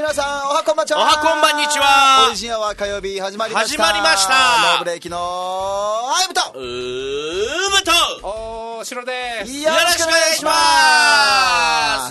皆さん、おはこんばんちは。 おはこんばんにちは。 オリジンアワー火曜日始まりました。 始まりました。 ノーブレーキのアイムとおしろです。 よろしくお願いします。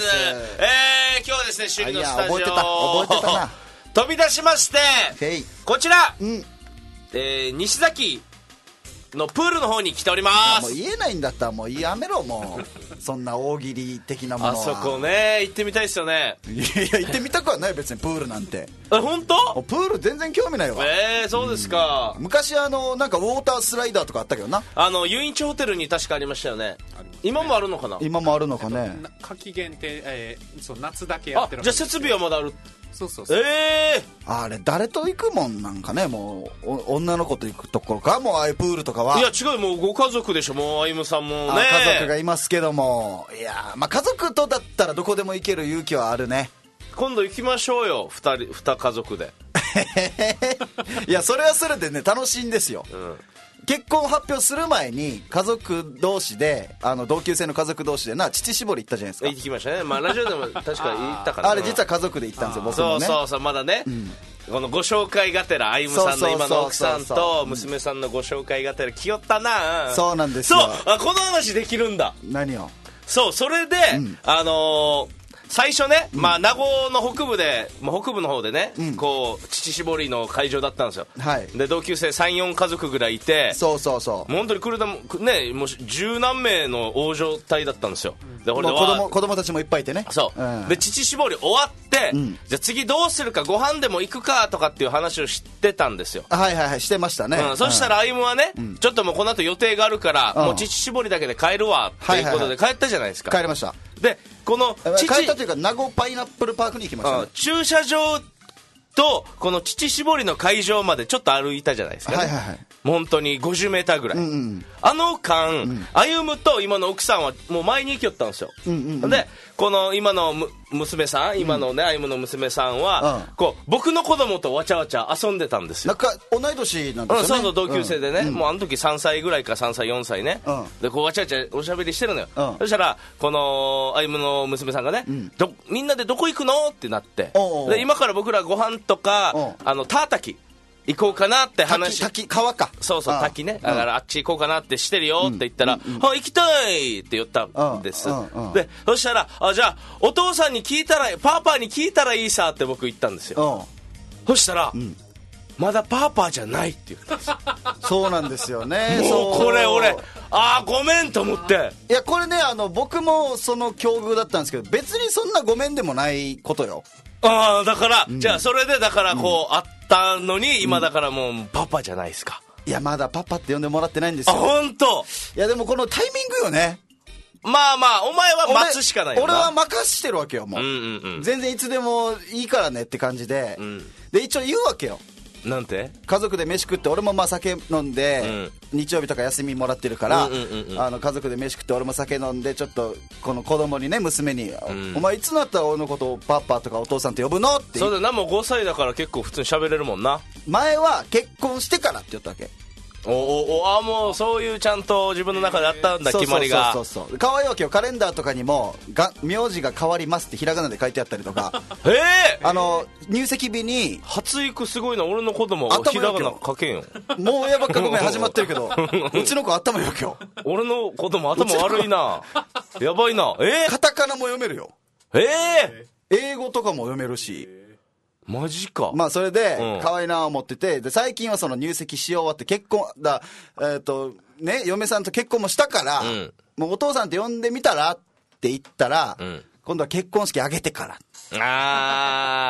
今日はですね、首里のスタジオ覚えてたな。 飛び出しまして、こちら、西崎のプールの方に来ております。 もう言えないんだったらもうやめろ、もうそんな大喜利的なものは。 あそこね、行ってみたいですよね。 いや行ってみたくはない、別にプールなんて。 本当？ プール全然興味ないわ。 そうですか。 昔なんかウォータースライダーとかあったけどな。 遊園地ホテルに確かありましたよね。今もあるのかな。 今もあるのかね。 夏季限定、そう夏だけやってる。 じゃあ設備はまだある。 そうあれ誰と行くもんなんかね。もう女の子と行くところか、もうああいうプールとかは。 いや違う、もうご家族でしょ。もうあゆむさんもね、 家族がいますけども、いやまあ家族とだったらどこでも行ける勇気はあるね。 今度行きましょうよ、2家族で。 いやそれはそれでね、楽しいんですよ、結婚発表する前に家族同士で、同級生の家族同士で乳搾り行ったじゃないですか。 行きましたね。ラジオでも確かに行ったから、 あれ実は家族で行ったんですよ、僕もね。 そうまだね、このご紹介がてら、あゆむさんの今の奥さんと娘さんのご紹介がてら来よったな。 そうなんですよ。 そう、この話できるんだ。 何を。 それで、最初ね、名護の北部の方でね、こう乳搾りの会場だったんですよ、で同級生 3,4 家族ぐらいいて、 そうもう本当に車ね、もう十何名の大所帯だったんですよ。で子供たちもいっぱいいてね。 で乳搾り終わって、じゃあ次どうするか、ご飯でも行くかとかっていう話をしてたんですよ。 してましたね。 そしたら歩夢はね、ちょっともうこの後予定があるから、もう乳搾りだけで帰るわっていうことで帰ったじゃないですか。 帰りました。 でこの帰ったというか、名護パイナップルパークに行きましたね。 駐車場とこの乳搾りの会場までちょっと歩いたじゃないですか、ね。もう本当に50メーターぐらい、あの間、歩夢と今の奥さんはもう前に行きよったんですよ、でこの今の娘さん、今のね、歩夢の娘さんは、こう僕の子供とわちゃわちゃ遊んでたんですよ。 同い年なんですよね。 そう同級生でね、もうあの時3歳ぐらいか、3歳4歳ね、でこうわちゃわちゃおしゃべりしてるのよ、そしたらこの歩夢の娘さんがね、みんなでどこ行くのってなって、で今から僕らご飯とかタータキ行こうかなって話。 滝川か。 そう滝ね、だからあっち行こうかなってしてるよって言ったら、行きたいって言ったんです、でそしたらじゃあお父さんに聞いたら、パパに聞いたらいいさって僕言ったんですよ。そしたら、まだパパじゃないって言ったんですよ。 そうなんですよね。 もうこれ俺ごめんと思って。 いやこれね、僕もその境遇だったんですけど、別にそんなごめんでもないことよ。 だから、じゃあそれでだからこう、あったのに今だからもうパパじゃないですか。 いやまだパパって呼んでもらってないんですよ。 本当。 いやでもこのタイミングよね。 まあお前は待つしかないよな。 俺は任してるわけよ、もう、全然いつでもいいからねって感じで、で一応言うわけよ。 なんて？ 家族で飯食って、俺も酒飲んで、日曜日とか休みもらってるから、家族で飯食って俺も酒飲んで、ちょっとこの子供にね、娘に、お前いつになったら俺のことをパパとかお父さんって呼ぶのって。 そうだな、もう5歳だから結構普通に喋れるもんな。 前は結婚してからって言ったわけ。 もうそういうちゃんと自分の中であったんだ、決まりが。 そう可愛いわけよ。カレンダーとかにも名字が変わりますってひらがなで書いてあったりとか入籍日に発育すごいな。俺の子供ひらがな書けんよ。 もう親ばっかごめん始まってるけどうちの子頭いいわけよ。 俺の子供頭悪いな。やばいな。 カタカナも読めるよ。英語とかも読めるし。 マジか。 それで可愛いな思ってて、で最近はその入籍し終わって結婚だ、嫁さんと結婚もしたから、もうお父さんって呼んでみたらって言ったら、今度は結婚式挙げてから。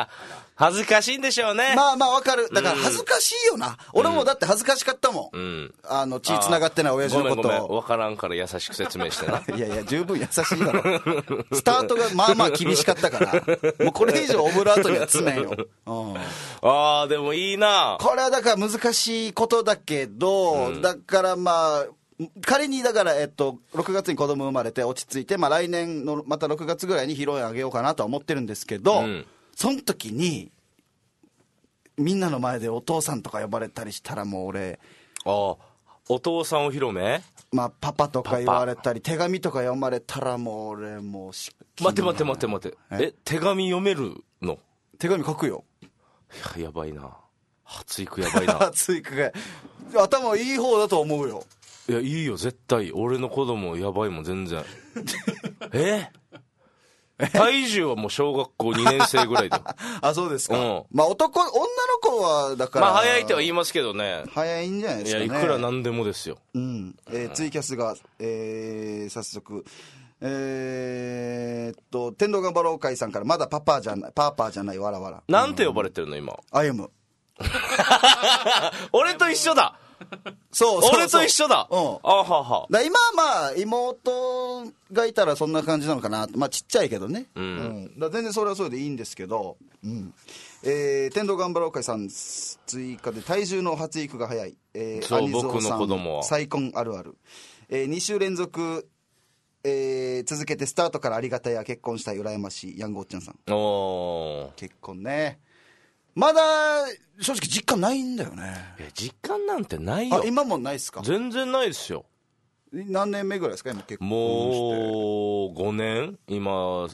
恥ずかしいんでしょうね。 わかる。だから恥ずかしいよな。俺もだって恥ずかしかったもん。血つながってない親父のこと。 ごめん分からんから優しく説明してな。 いや十分優しいだろ。スタートが厳しかったから、もうこれ以上オブラートには詰めんよ。 でもいいな。 これはだから難しいことだけど、だから仮にだから、6月に子供生まれて落ち着いて、来年のまた6月ぐらいに披露宴あげようかなとは思ってるんですけど、その時にみんなの前でお父さんとか呼ばれたりしたら、もう俺お父さんお披露目、 パパとか言われたり手紙とか読まれたら、もう俺もう待って手紙読めるの？ 手紙書くよ。 いや、やばいな。発育やばいな。 発育が頭いい方だと思うよ。 いや、いいよ絶対。俺の子供やばいもん全然。体重はもう小学校2年生ぐらいだよ。 あ、そうですか。 まあ女の子はだからまあ早いとは言いますけどね。 早いんじゃないですかね。 いや、いくらなんでもですよ。 ツイキャスが、早速天童がバロー会さんから、まだパパじゃないわらわら。 なんて呼ばれてるの今。 歩む。 俺と一緒だ。 そう俺と一緒だ。あはは。 だ今まあ妹がいたらそんな感じなのかな。まあちっちゃいけどね。だ全然それはそれでいいんですけど。天童がんばろう会さん追加で、体重の発育が早い。 そう僕の子供は再婚あるある。2週連続続けてスタートからありがたや結婚したい羨ましいヤングおっちゃんさん。結婚ね。まだ正直実感ないんだよね。 いや実感なんてないよ。 今もないっすか？ 全然ないですよ。 何年目ぐらいですか今結婚して？ もう5年今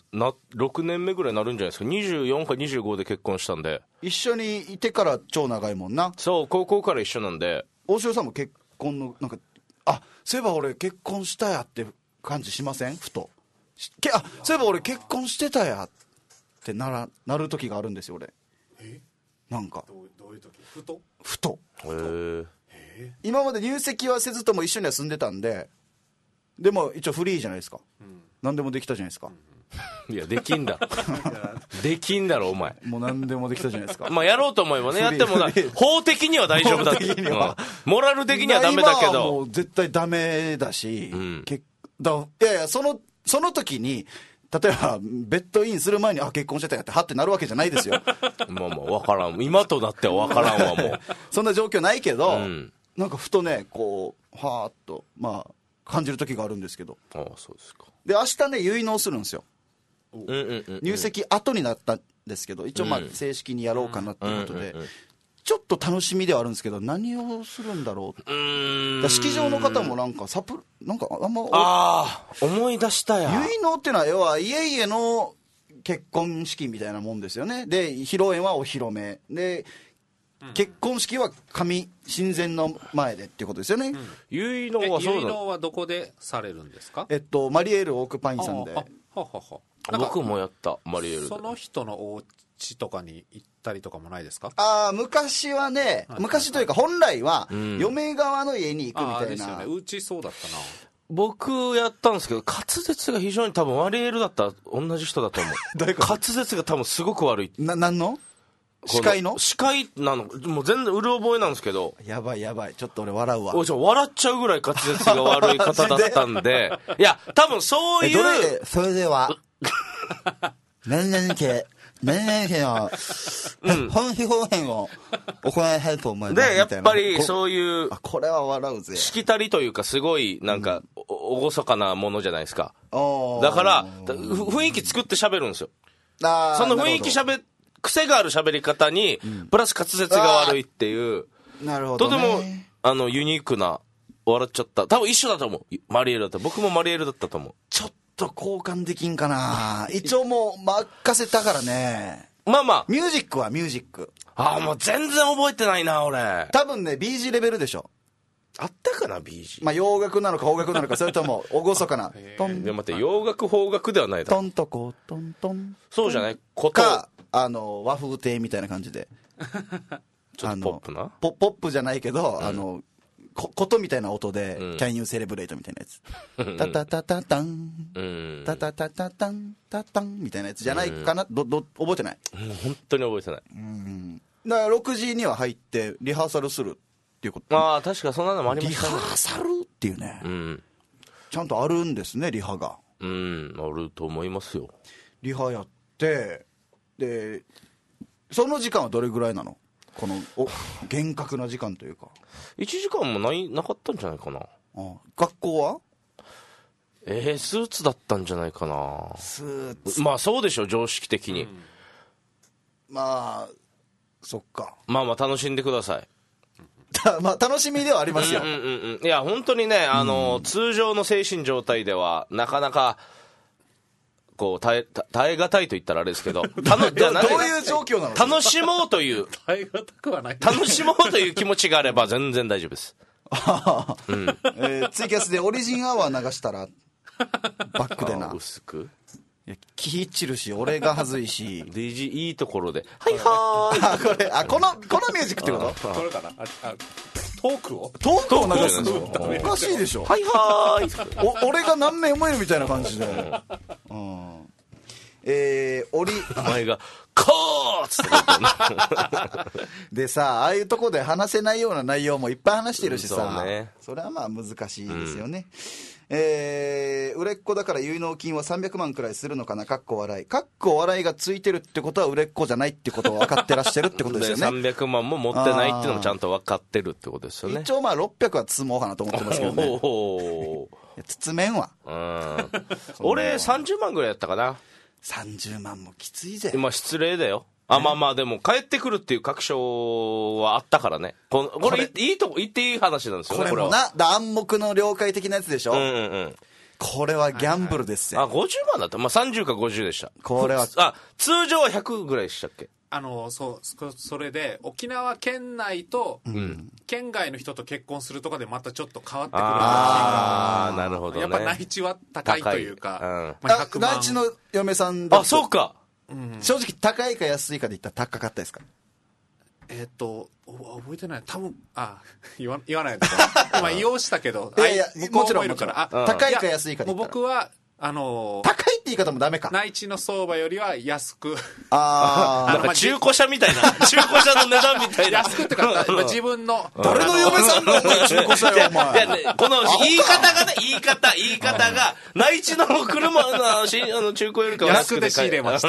6年目ぐらいになるんじゃないですか。24か25で結婚したんで。 一緒にいてから超長いもんな。 そう、高校から一緒なんで。 大城さんも結婚のなんか、そういえば俺結婚したやって感じしません？ふとそういえば俺結婚してたやってなる時があるんですよ俺。なんかどういう時？ふと今まで入籍はせずとも一緒には住んでたんで、でも一応フリーじゃないですか。何でもできたじゃないですか。 いやできんだろできんだろお前。 もう何でもできたじゃないですか。 まあやろうと思えばねやっても法的には大丈夫だって。モラル的にはダメだけど今はもう絶対ダメだし、いやいやその時に例えばベッドインする前に結婚してたやってはってなるわけじゃないですよ。 まあ分からん。今となっては分からんわもう。 そんな状況ないけど、なんかふとねこうはーっとまあ感じる時があるんですけど。 そうですか。 で明日ね結納するんですよ。入籍後になったんですけど、一応まあ正式にやろうかなっていうことで、ちょっと楽しみではあるんですけど、何をするんだろう。式場の方もなんかなんかあんま思い出したや。 結納っていうのは要は家々の結婚式みたいなもんですよね。で披露宴はお披露目で、結婚式は神神前の前でっていうことですよね。 結納はそうだ。 結納はどこでされるんですか？ マリエールオークパインさんで。 僕もやったマリエールで。 その人のお家とかに行ったりとかもないですか？ 昔はね、昔というか本来は嫁側の家に行くみたいな。 ですよね。うちそうだったな。 僕やったんですけど、滑舌が非常に多分マリエールだったら同じ人だと思う。滑舌が多分すごく悪い。 何の？司会の？ 司会なの。もう全然うる覚えなんですけど。 やばいやばい。ちょっと俺笑うわ。 笑っちゃうぐらい滑舌が悪い方だったんで。いや、多分そういう。 それでは、何々家の本披露宴を行いたいと思います。 で、やっぱりそういう。 これは笑うぜ。 しきたりというか、すごい、なんか、厳かなものじゃないですか。だから、雰囲気作って喋るんですよ。その雰囲気癖がある喋り方に、プラス滑舌が悪いっていう、 なるほど、 とてもユニークな、笑っちゃった。多分一緒だと思う。マリエールだった。僕もマリエールだったと思う。 ちょっと交換できんかな。一応もう任せたからね。 まあまあ。 ミュージックはミュージック。 もう全然覚えてないな、俺。 多分ね、BG レベルでしょ。 あったかな、BG。 まあ洋楽なのか邦楽なのか、それとも厳かな。 で待って、洋楽邦楽ではないだろ。 トントコトントン。 そうじゃないか、和風亭みたいな感じで。 ちょっとポップなポップじゃないけど、ことみたいな音で、Can you celebrate みたいなやつ。タタタタタン。タタタタタン。タタンみたいなやつじゃないかな。覚えてない？ 本当に覚えてない。 だから6時には入って、リハーサルするっていうこと。 確かそんなのもありましたね。 リハーサルっていうね。ちゃんとあるんですね、リハが。 あると思いますよ。 リハやって、で、その時間はどれぐらいなの？この厳格な時間というか。 1時間もなかったんじゃないかな。 学校はスーツだったんじゃないかな。 スーツ。 まあそうでしょ、常識的に。 まあそっか。 まあ楽しんでください。 まあ楽しみではありますよ。 いや本当にね、通常の精神状態ではなかなかこう耐え難いと言ったらあれですけど、 どういう状況なの？ 楽しもうという耐え難くはない。 楽しもうという気持ちがあれば全然大丈夫です。 ツイキャスでオリジンアワー流したらバックでな薄く気散るし俺が恥ずいし DJ いいところではいはーいこのミュージックってことこれかなトークを流すのおかしいでしょ。 はいはーい俺が何名もいるみたいな感じで、 お前がコーッつってでさ、ああいうとこで話せないような内容もいっぱい話してるしさ、 そうね、 それはまあ難しいですよね。売れっ子だから結納金は300万くらいするのかな、かっこ笑いがついてるってことは売れっ子じゃないってことを分かってらっしゃるってことですよね。 300万も持ってないっていうのもちゃんと分かってるってことですよね。 一応まあ600は積もうかなと思ってますけどね。包めんわ。 俺30万ぐらいやったかな。 30万もきついぜ。 今失礼だよ。まあでも帰ってくるっていう確証はあったからね。これいいとこ言っていい話なんですよね。 これもな暗黙の了解的なやつでしょ。これはギャンブルですよ。 50万だった。30か50でした。 これは通常は100ぐらいでしたっけ。 それで沖縄県内と県外の人と結婚するとかでまたちょっと変わってくるらしい。 なるほどね。 やっぱ内地は高いというか、 内地の嫁さんだとそうか。 正直高いか安いかで言ったら高かったですか？ 覚えてない。多分言わないと今言おうしたけど、 もちろん高いか安いかで言ったら僕は高いって言い方もダメか。 内地の相場よりは安く。 なんか中古車みたいな。中古車の値段みたいな。 安くってか、自分の。 誰の嫁さんがお前中古車よ、お前。 この言い方がね、言い方が、内地の車の中古よりかは安くで仕入れました。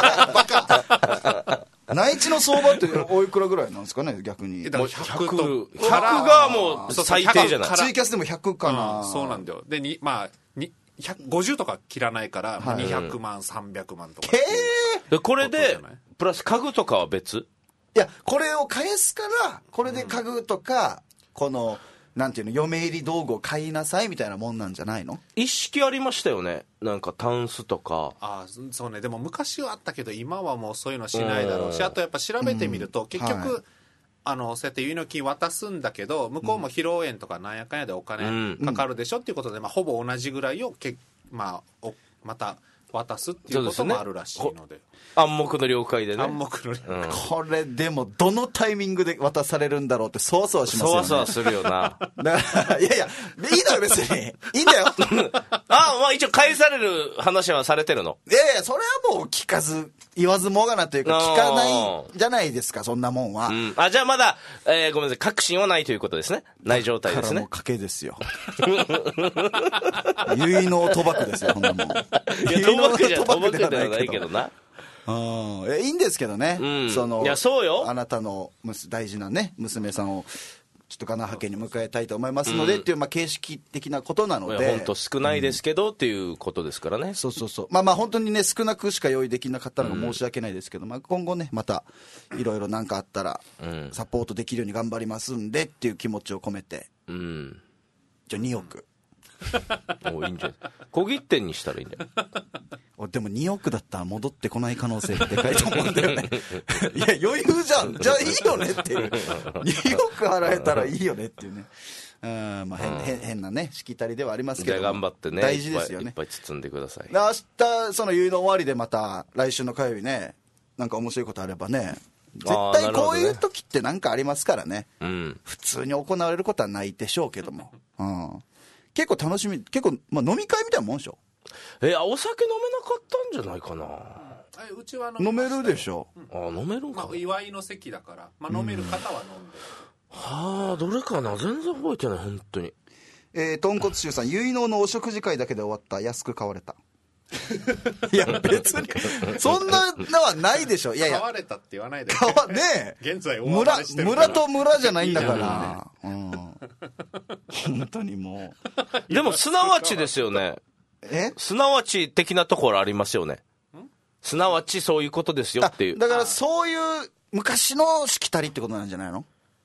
内地の相場っておいくらぐらいなんですかね、逆に。 100がもう最低じゃない。 ツイキャスでも100かな。 そうなんだよ。で、150とか切らないから、200万、300万とか。 これで、プラス家具とかは別？ いや、これを返すから、これで家具とか、この、なんていうの、嫁入り道具を買いなさいみたいなもんなんじゃないの？ 一式ありましたよね。なんかタンスとか。 そうね。でも昔はあったけど、今はもうそういうのしないだろうし、あとやっぱ調べてみると、結局、そうやって結納金渡すんだけど、向こうも披露宴とかなんやかんやでお金かかるでしょっていうことで、ほぼ同じぐらいをまた渡すっていうこともあるらしいので。 暗黙の了解でね。 暗黙の了解。 これでもどのタイミングで渡されるんだろうってそわそわしますよね。 そわそわするよな。 だからいやいや、いいのよ別に。いいんだよ。 一応返される話はされてるの？ いやいや、それはもう聞かず、言わずもがなというか聞かないじゃないですか、そんなもんは。 じゃあまだ、ごめんなさい、確信はないということですね。ない状態ですね。 もう賭けですよ。結納賭博ですよ、こんなもん。 いや、賭博ではないけどな。 いいんですけどね。 いや、そうよ。 あなたの大事なね、娘さんを、ちょっとガナハ家に迎えたいと思いますので、っていう、形式的なことなので。 本当少ないですけど、っていうことですからね。 そう。本当にね、少なくしか用意できなかったのが申し訳ないですけど、今後ね、また、いろいろなんかあったら、サポートできるように頑張りますんで、っていう気持ちを込めて。じゃあ2億。 いいんじゃない。小切手にしたらいいんじゃない。 でも2億だったら戻ってこない可能性がでかいと思うんだよね。いや、余裕じゃん。じゃあいいよねっていう。2億払えたらいいよねっていうね。変なね、しきたりではありますけど。 頑張ってね。 大事ですよね。 いっぱい包んでください。 明日、その結納終わりでまた、来週の火曜日ね、なんか面白いことあればね。絶対こういう時ってなんかありますからね。普通に行われることはないでしょうけども。結構楽しみ、飲み会みたいなもんでしょ。 お酒飲めなかったんじゃないかな。 うちは飲めるでしょ。 飲めるんか。 祝いの席だから、飲める方は飲んで。 どれかな、全然覚えてない、本当に。 豚骨臭さん、結納のお食事会だけで終わった。安く買われた。いや別にそんなのはないでしょ。いやいや、 買われたって言わないでねえ、 現在大暴れしてるから。 村と村じゃないんだから。本当にもう。でもすなわちですよね。すなわち的なところありますよね。すなわちそういうことですよっていう。 だからそういう昔のしきたりってことなんじゃないの？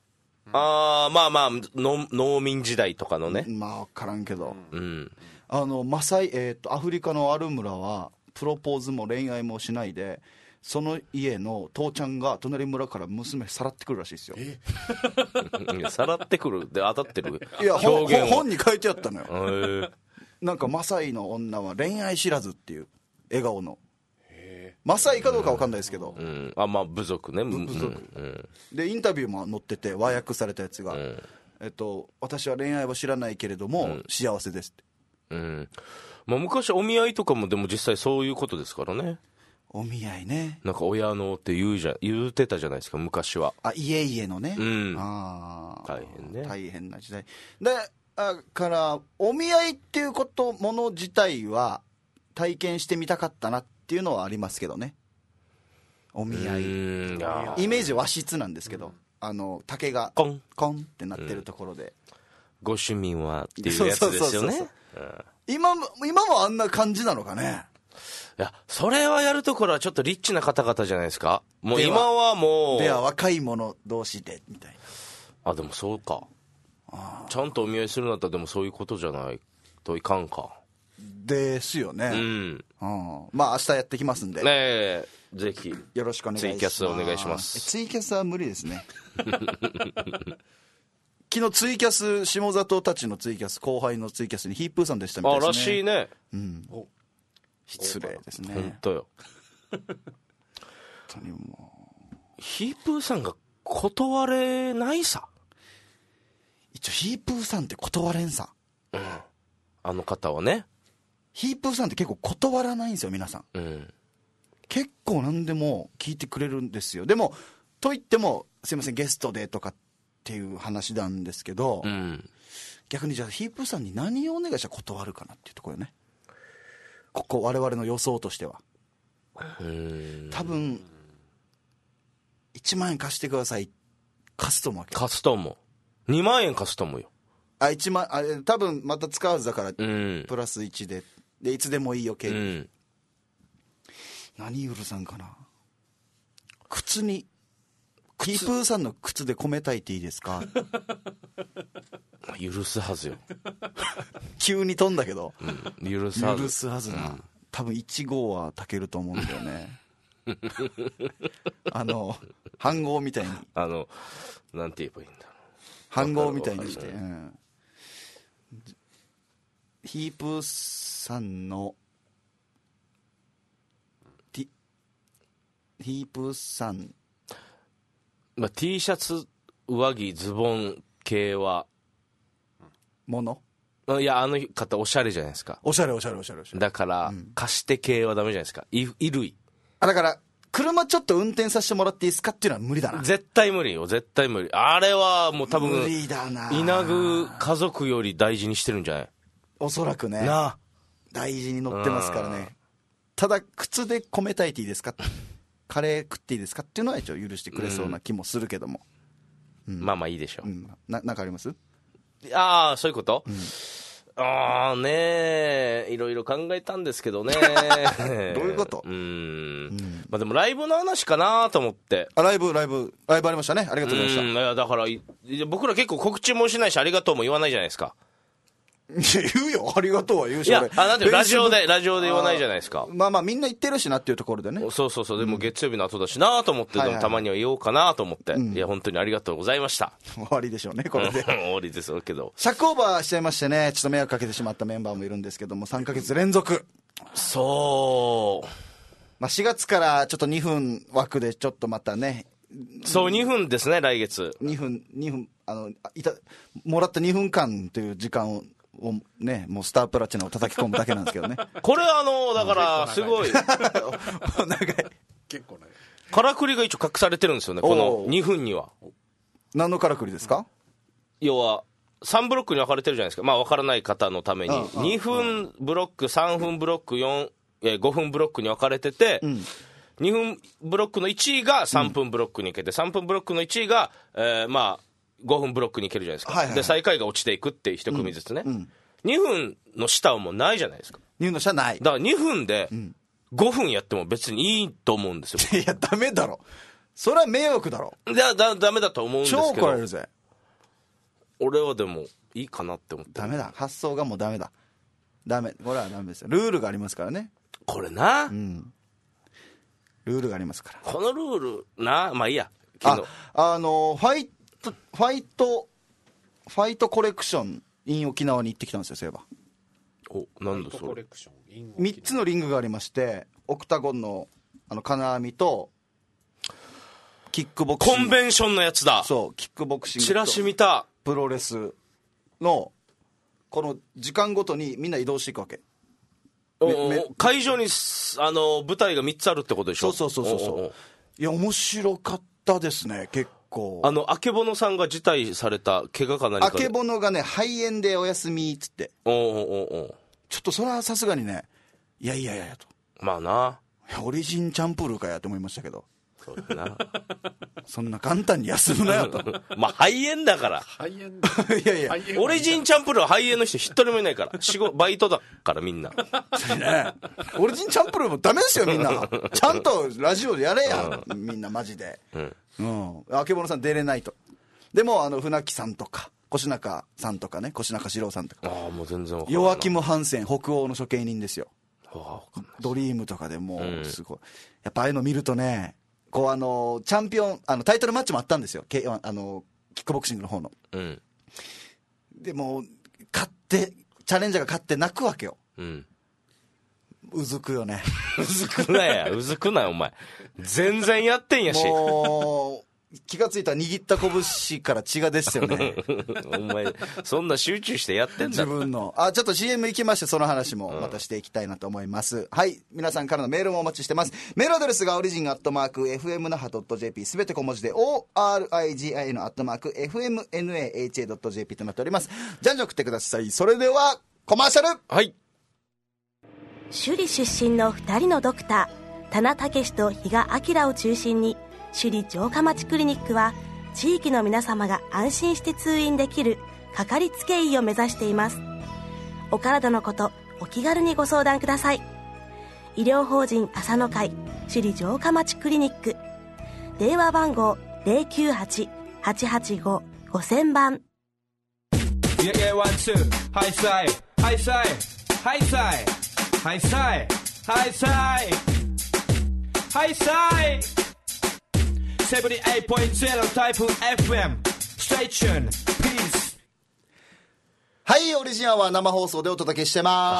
農民時代とかのね。 分からんけど。マサイ、アフリカのある村はプロポーズも恋愛もしないで、その家の父ちゃんが隣村から娘さらってくるらしいですよ。 いやさらってくるで当たってるいや表現本に書いてあったのよ。なんかマサイの女は恋愛知らずっていう笑顔の、マサイかどうか分かんないですけど、 あ、まあ部族ね、 部族、でインタビューも載ってて和訳されたやつが、私は恋愛は知らないけれども、幸せですって、 まあ、昔お見合いとかもでも実際そういうことですからね。 お見合いね、 なんか親のって言うてたじゃないですか昔は。 家のね、 大変ね、 大変な時代だからお見合いっていうもの自体は体験してみたかったなっていうのはありますけどね。お見合いイメージ和室なんですけど、竹がコンってなってるところで、 ご趣味はっていうやつですよね。 今もあんな感じなのかね。 いや、それはやるところはちょっとリッチな方々じゃないですか。もう今はもうでは若い者同士でみたいな。あ、でもそうか。ちゃんとお見合いするんだったらでもそういうことじゃないといかんかですよね。まあ明日やってきますんで、 ぜひよろしくお願いします。 ツイキャスお願いします。 ツイキャスは無理ですね。昨日ツイキャス、下里たちのツイキャス、後輩のツイキャスにヒープーさんでしたみたいですね。 らしいね。 失礼ですね。 本当よ。 本当にもうヒープーさんが断れないさ。 一応ヒープーさんって断れんさ。 あの方はね。 ヒープーさんって結構断らないんですよ皆さん。結構何でも聞いてくれるんですよ。でもと言ってもすいませんゲストでとかっていう話なんですけど、逆にじゃあヒープーさんに何をお願いしたら断るかなっていうところよね。ここ我々の予想としては多分1万円貸してください貸すと思うわけ。 貸すと思う。2万円貸すと思うよ。 1万多分また使わずだから、プラス1でいつでもいいよ系、何許さんかな。靴にヒープーさんの靴で米炊いていいですか。 許すはずよ。 急に飛んだけど、 許すはずな、多分1号は炊けると思うんだよね。飯盒みたいになんて言えばいいんだろう。 飯盒みたいにして、ヒープーさんのヒープーさん、 まあ、T シャツ上着ズボン系はもの、 いやあの方おしゃれじゃないですか。 おしゃれだから、貸して系はダメじゃないですか。衣類だから車ちょっと運転させてもらっていいですかっていうのは無理だな。 絶対無理よ。絶対無理。あれはもう多分無理だな。 稲ぐ家族より大事にしてるんじゃない。 おそらくね大事に乗ってますからね。ただ靴で米炊いていいですか、カレー食っていいですかっていうのは一応許してくれそうな気もするけども、 まあまあいいでしょう。 なんかあります？ ああそういうこと、ねえいろいろ考えたんですけどね。どういうこと？ まあでもライブの話かなと思って。 ライブありましたね。ありがとうございました。 いやだから僕ら結構告知もしないしありがとうも言わないじゃないですか。 言うよ、ありがとうは言うし。 いやなんてラジオで言わないじゃないですか。 まあみんな言ってるしなっていうところでね。 そうでも月曜日の後だしなと思って、たまには言おうかなと思って、いや本当にありがとうございました。 終わりでしょうねこれで。 終わりですけど尺オーバーしちゃいましてね、ちょっと迷惑かけてしまったメンバーもいるんですけども、3ヶ月連続そう、まあ、4月からちょっと2分枠でちょっとまたね、 そう2分ですね来月 2分もらった2分間という時間をね、もうスタープラチナを叩き込むだけなんですけどね。 これだからすごい長い結構長いからくりが一応隠されてるんですよねこの2分には。 何のからくりですか？ 要は3ブロックに分かれてるじゃないですか。まあ分からない方のために2分ブロック3分ブロック5分ブロックに分かれてて、2分ブロックの1位が3分ブロックに行けて、3分ブロックの1位がまあ5分ブロックに行けるじゃないですか、で最下位が落ちていくって1組ずつね、2分の下はもうないじゃないですか。 2分の下ない。 だから2分で5分やっても別にいいと思うんですよ。 いやダメだろ、それは迷惑だろ。 ダメだと思うんですけど。 超怒られるぜ。 俺はでもいいかなって思って。 ダメだ、発想がもうダメだ。ダメ、これはダメですよ。ルールがありますからね。 これな、 ルールがありますから。 このルールな、まあいいや。 ファイトコレクション in 沖縄に行ってきたんですよ、そういえば。 なんだそれ。 3つのリングがありまして、オクタゴンの金網とキックボクシング、 コンベンションのやつだ。 そう、キックボクシングとチラシ見た。 プロレスのこの時間ごとにみんな移動していくわけ。 会場に舞台が3つあるってことでしょ。 そういや面白かったですね。結構あけぼのさんが辞退された怪我か何かで。 あけぼのがね肺炎でお休みっつって、ちょっとそれはさすがにね、いやと、 まあな、 オリジンチャンプルーかやと思いましたけど、 そうだなそんな簡単に休むなよとまあ肺炎だから肺炎いやオリジンチャンプルーは肺炎の人一人もいないからバイトだからみんなね、オリジンチャンプルーもダメですよみんなちゃんとラジオでやれや、みんなマジで、あけぼのさん出れないと。でも船木さんとか越中さんとかね、越中史郎さんとか、 もう全然わかんない。 ヨアキム・ハンセン、北欧の処刑人ですよ。ドリームとかでもうすごい、やっぱああいうの見るとね、こうチャンピオンタイトルマッチもあったんですよ、キックボクシングの方の、でも勝ってチャレンジャーが勝って泣くわけよ、うずくよねうずくなよお前、全然やってんやし、 もう気がついたら握った拳から血が出てたよねお前そんな集中してやってんだ自分の。ちょっと CM 行きまして、その話もまたしていきたいなと思います。はい、皆さんからのメールもお待ちしてます。メールアドレスがorigin@fmnaha.jp、 すべて小文字で origin@fmnaha.jp となっております。じゃんじゃん送ってください。それではコマーシャル。 はい。 首里出身の2人のドクター、田名武と比嘉明を中心に、首里城下町クリニックは地域の皆様が安心して通院できるかかりつけ医を目指しています。お体のこと、お気軽にご相談ください。医療法人朝の会首里城下町クリニック、電話番号 098-885-5000 番。 Yeah, 1, 2, high side, high side, high side, high side, high side, high side.78.0 タイプ FM Stay tuned please。 はい、オリジンアワー生放送でお届けしてます、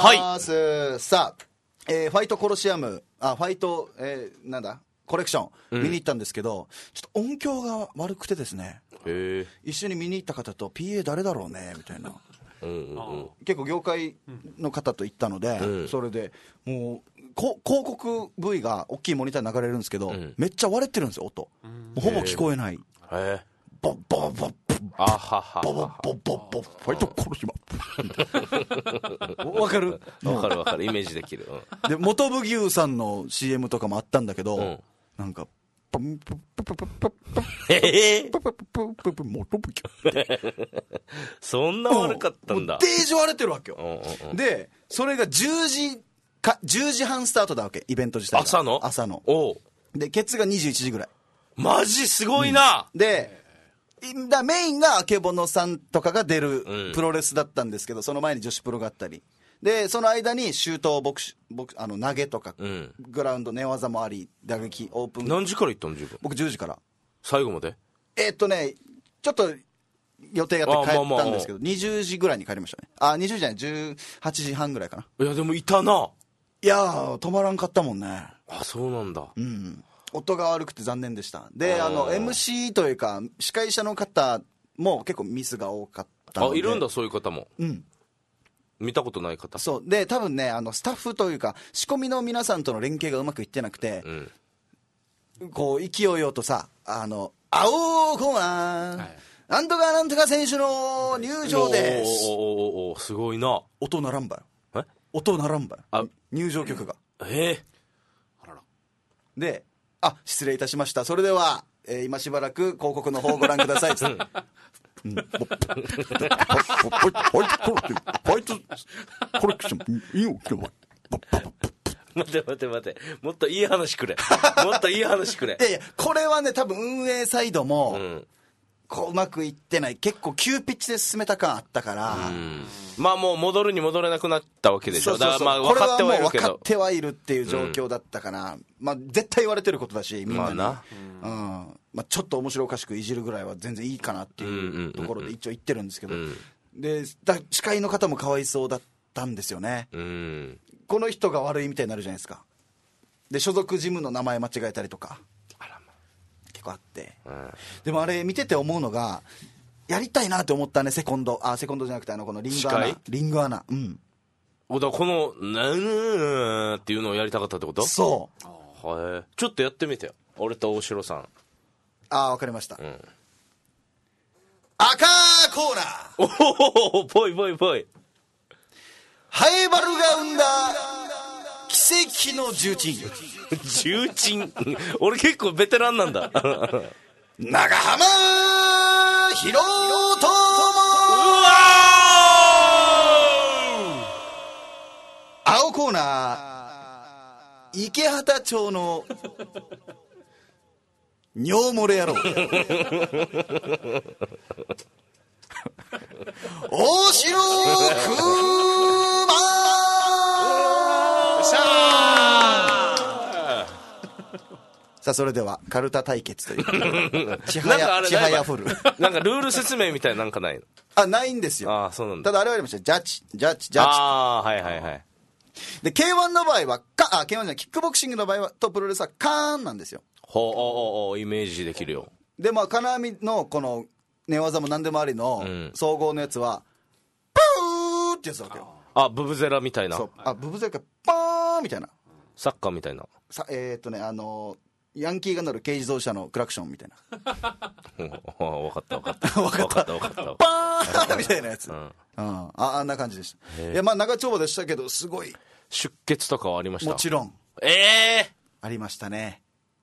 はい、さあ、ファイトコロシアムファイト、なんだコレクション見に行ったんですけど、ちょっと音響が悪くてですね、一緒に見に行った方と PA 誰だろうねみたいな、結構業界の方と行ったので、それでもう広告 V が大きいモニターに流れるんですけど、めっちゃ割れてるんですよ、音、もうほぼ聞こえない、ボッボッボッボッあははボッボッボッボッファイトコロシアムわかるイメージできる、 で元部牛さんの CM とかもあったんだけど、なんかパンパパパパパパ元部牛そんな悪かったんだ。 デージ割れてるわけよ。でそれが10時半スタートだわけ、イベント自体が朝のでケツが21時ぐらい。 マジすごいな、 でメインがあけぼのさんとかが出るプロレスだったんですけど、その前に女子プロがあったりで、その間にシュート投げとか、グラウンド寝技もあり、打撃オープン。 何時から行ったの自分？ 僕10時から最後まで。 ちょっと予定があって帰ったんですけど、20時ぐらいに帰りましたね。20時じゃない、18時半ぐらいかな。 いやでもいたな。 いやー止まらんかったもんね。 そうなんだ。 音が悪くて残念でした。でMC というか司会者の方も結構ミスが多かったので。 いるんだそういう方も。見たことない方。 そうで多分ねスタッフというか仕込みの皆さんとの連携がうまくいってなくて、こう勢いよとさ青コーナー、なんとかなんとか選手の入場です。 すごいな。 音ならんばよ。音ならんばよ。入場曲が。で失礼いたしました。それでは、今しばらく広告の方をご覧ください。ファイトコレクションいいよ。 待てもっといい話くれ。いやこれはね多分運営サイドも、 こううまくいってない、結構急ピッチで進めた感あったから、 まあもう戻るに戻れなくなったわけでしょ。 そうそうそう、 だからまあ分かってはいるけど、 これはもう分かってはいるっていう状況だったかな、まあ絶対言われてることだし、みんなに、まあ、ちょっと面白おかしくいじるぐらいは全然いいかなっていうところで一応言ってるんですけど、で司会の方もかわいそうだったんですよね、この人が悪いみたいになるじゃないですか。で所属ジムの名前間違えたりとか結構あって、でもあれ見てて思うのが、やりたいなって思ったね、セコンドじゃなくてこのリングアナ、 だからこのなっていうのをやりたかったってこと？ そう、 ちょっとやってみてよ、俺と大城さん。 わかりました、赤コーナー、 おぽいぽいぽい、 ハエバルが生んだ奇跡の重鎮重鎮俺結構ベテランなんだ長浜博友。青コーナー、池畑町の尿漏れ野郎大城クマさあそれではカルタ対決というちはやフルなんかルール説明みたいななんかないの？ ないんですよ。 そうなんだ。 ただあれはありました、ジャッジはいはいはい。 で K1 の場合はK1 じゃない、キックボクシングの場合はとプロレスはカーンなんですよ。 イメージできるよ。 でまあ金網のこの寝技も何でもありの総合のやつはプーってやつだわけよ。 ブブゼラみたいな。 そう、ブブゼラかパーンみたいな、 サッカーみたいな。 ヤンキーが乗る軽自動車のクラクションみたいな分かったパーンみたいなやつ、あんな感じでした。いやまあ長丁場でしたけど、すごい出血とかはありました？ もちろんありましたね。